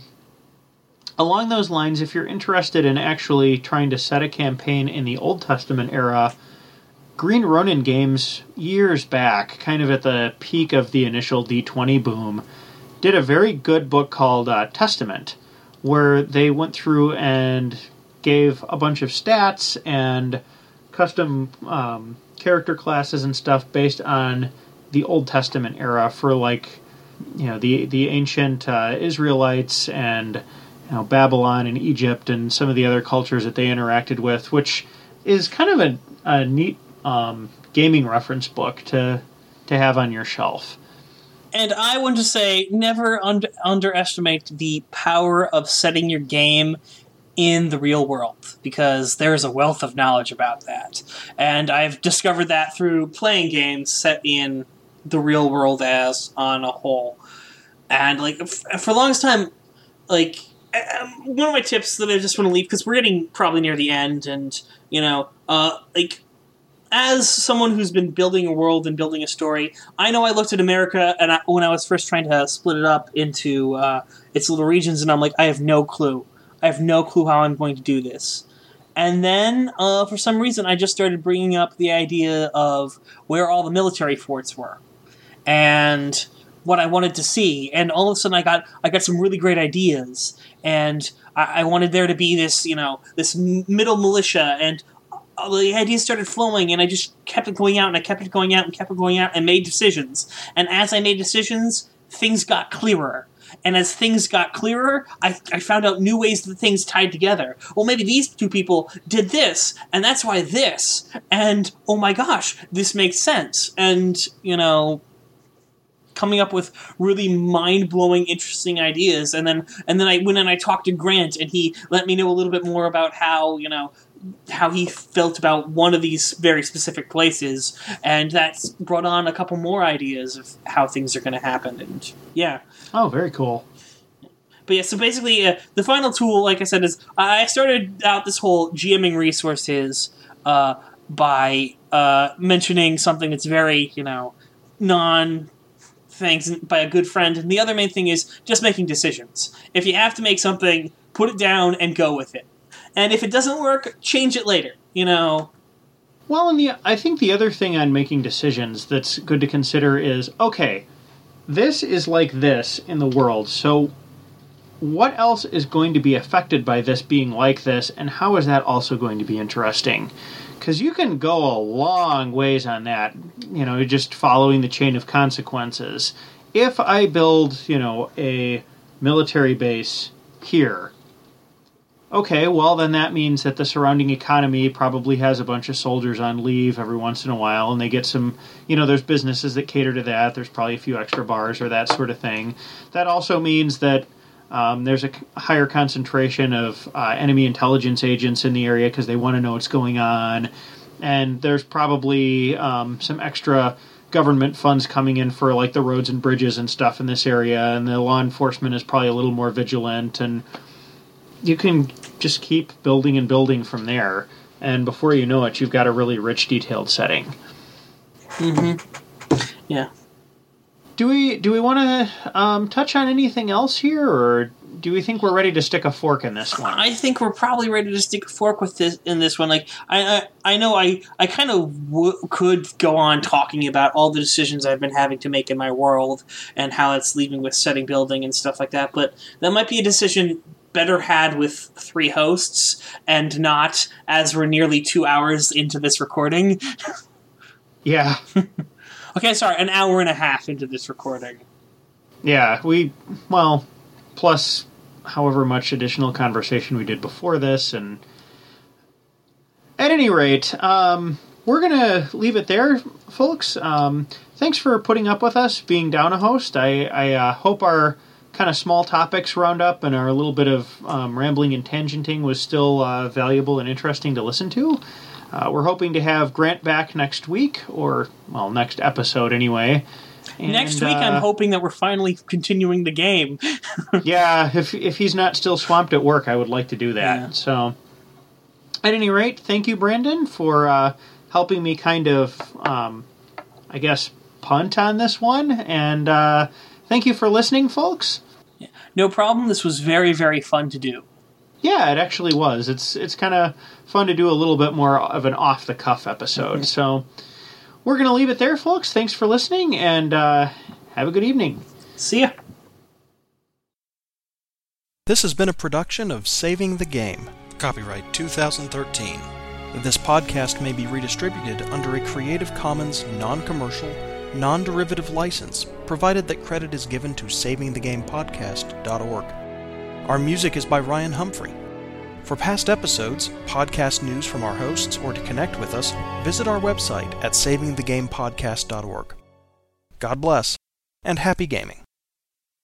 along those lines, if you're interested in actually trying to set a campaign in the Old Testament era, Green Ronin Games, years back, kind of at the peak of the initial D twenty boom, did a very good book called uh, Testament, where they went through and gave a bunch of stats and custom um, character classes and stuff based on the Old Testament era for like, you know, the the ancient uh, Israelites and, you know, Babylon and Egypt and some of the other cultures that they interacted with, which is kind of a, a neat um, gaming reference book to to have on your shelf. And I want to say, never under, underestimate the power of setting your game in the real world, because there is a wealth of knowledge about that. And I've discovered that through playing games set in the real world as on a whole. And, like, f- for the longest time, like, um, one of my tips that I just want to leave, because we're getting probably near the end, and, you know, uh, like, as someone who's been building a world and building a story, I know I looked at America and I, when I was first trying to split it up into uh, its little regions, and I'm like, I have no clue. I have no clue how I'm going to do this. And then, uh, for some reason, I just started bringing up the idea of where all the military forts were and what I wanted to see. And all of a sudden, I got I got some really great ideas. And I, I wanted there to be this, you know, this middle militia, and the ideas started flowing, and I just kept it going out, and I kept it going out, and kept it going out, and made decisions. And as I made decisions, things got clearer. And as things got clearer, I, I found out new ways that things tied together. Well, maybe these two people did this, and that's why this. And, oh my gosh, this makes sense. And, you know, coming up with really mind-blowing, interesting ideas. And then and then I went and I talked to Grant, and he let me know a little bit more about how, you know, how he felt about one of these very specific places, and that's brought on a couple more ideas of how things are going to happen. And yeah. Oh, very cool. But yeah, so basically, uh, the final tool, like I said, is I started out this whole GMing resources uh, by uh, mentioning something that's very, you know, non things by a good friend, and the other main thing is just making decisions. If you have to make something, put it down and go with it. And if it doesn't work, change it later, you know. Well, and the I think the other thing on making decisions that's good to consider is, okay, this is like this in the world, so what else is going to be affected by this being like this, and how is that also going to be interesting? Because you can go a long ways on that, you know, just following the chain of consequences. If I build, you know, a military base here, okay, well, then that means that the surrounding economy probably has a bunch of soldiers on leave every once in a while, and they get some, you know, there's businesses that cater to that. There's probably a few extra bars or that sort of thing. That also means that um, there's a higher concentration of uh, enemy intelligence agents in the area because they want to know what's going on. And there's probably um, some extra government funds coming in for, like, the roads and bridges and stuff in this area, and the law enforcement is probably a little more vigilant, and you can just keep building and building from there, and before you know it, you've got a really rich, detailed setting. Mm-hmm. Yeah. Do we do we want to um, touch on anything else here, or do we think we're ready to stick a fork in this one? I think we're probably ready to stick a fork with this in this one. Like I, I, I know I, I kind of w- could go on talking about all the decisions I've been having to make in my world and how it's leaving with setting building and stuff like that, but that might be a decision better had with three hosts and not as we're nearly two hours into this recording. Yeah. Okay, sorry, an hour and a half into this recording. Yeah, we, well, plus however much additional conversation we did before this, and at any rate, um, we're going to leave it there, folks. Um, thanks for putting up with us, being down a host. I, I uh, hope our kind of small topics round up and our little bit of um, rambling and tangenting was still uh, valuable and interesting to listen to. Uh, we're hoping to have Grant back next week, or, well, next episode anyway. And, next week, uh, I'm hoping that we're finally continuing the game. Yeah, if if he's not still swamped at work, I would like to do that. Yeah. So, at any rate, thank you, Brandon, for uh, helping me kind of, um, I guess, punt on this one. And uh, thank you for listening, folks. Yeah. No problem. This was very, very fun to do. Yeah, it actually was. It's it's kind of fun to do a little bit more of an off-the-cuff episode. Mm-hmm. So we're going to leave it there, folks. Thanks for listening, and uh, have a good evening. See ya. This has been a production of Saving the Game. Copyright two thousand thirteen. This podcast may be redistributed under a Creative Commons non-commercial, non-derivative license, provided that credit is given to saving the game podcast dot org. Our music is by Ryan Humphrey. For past episodes, podcast news from our hosts, or to connect with us, visit our website at saving the game podcast dot org. God bless, and happy gaming.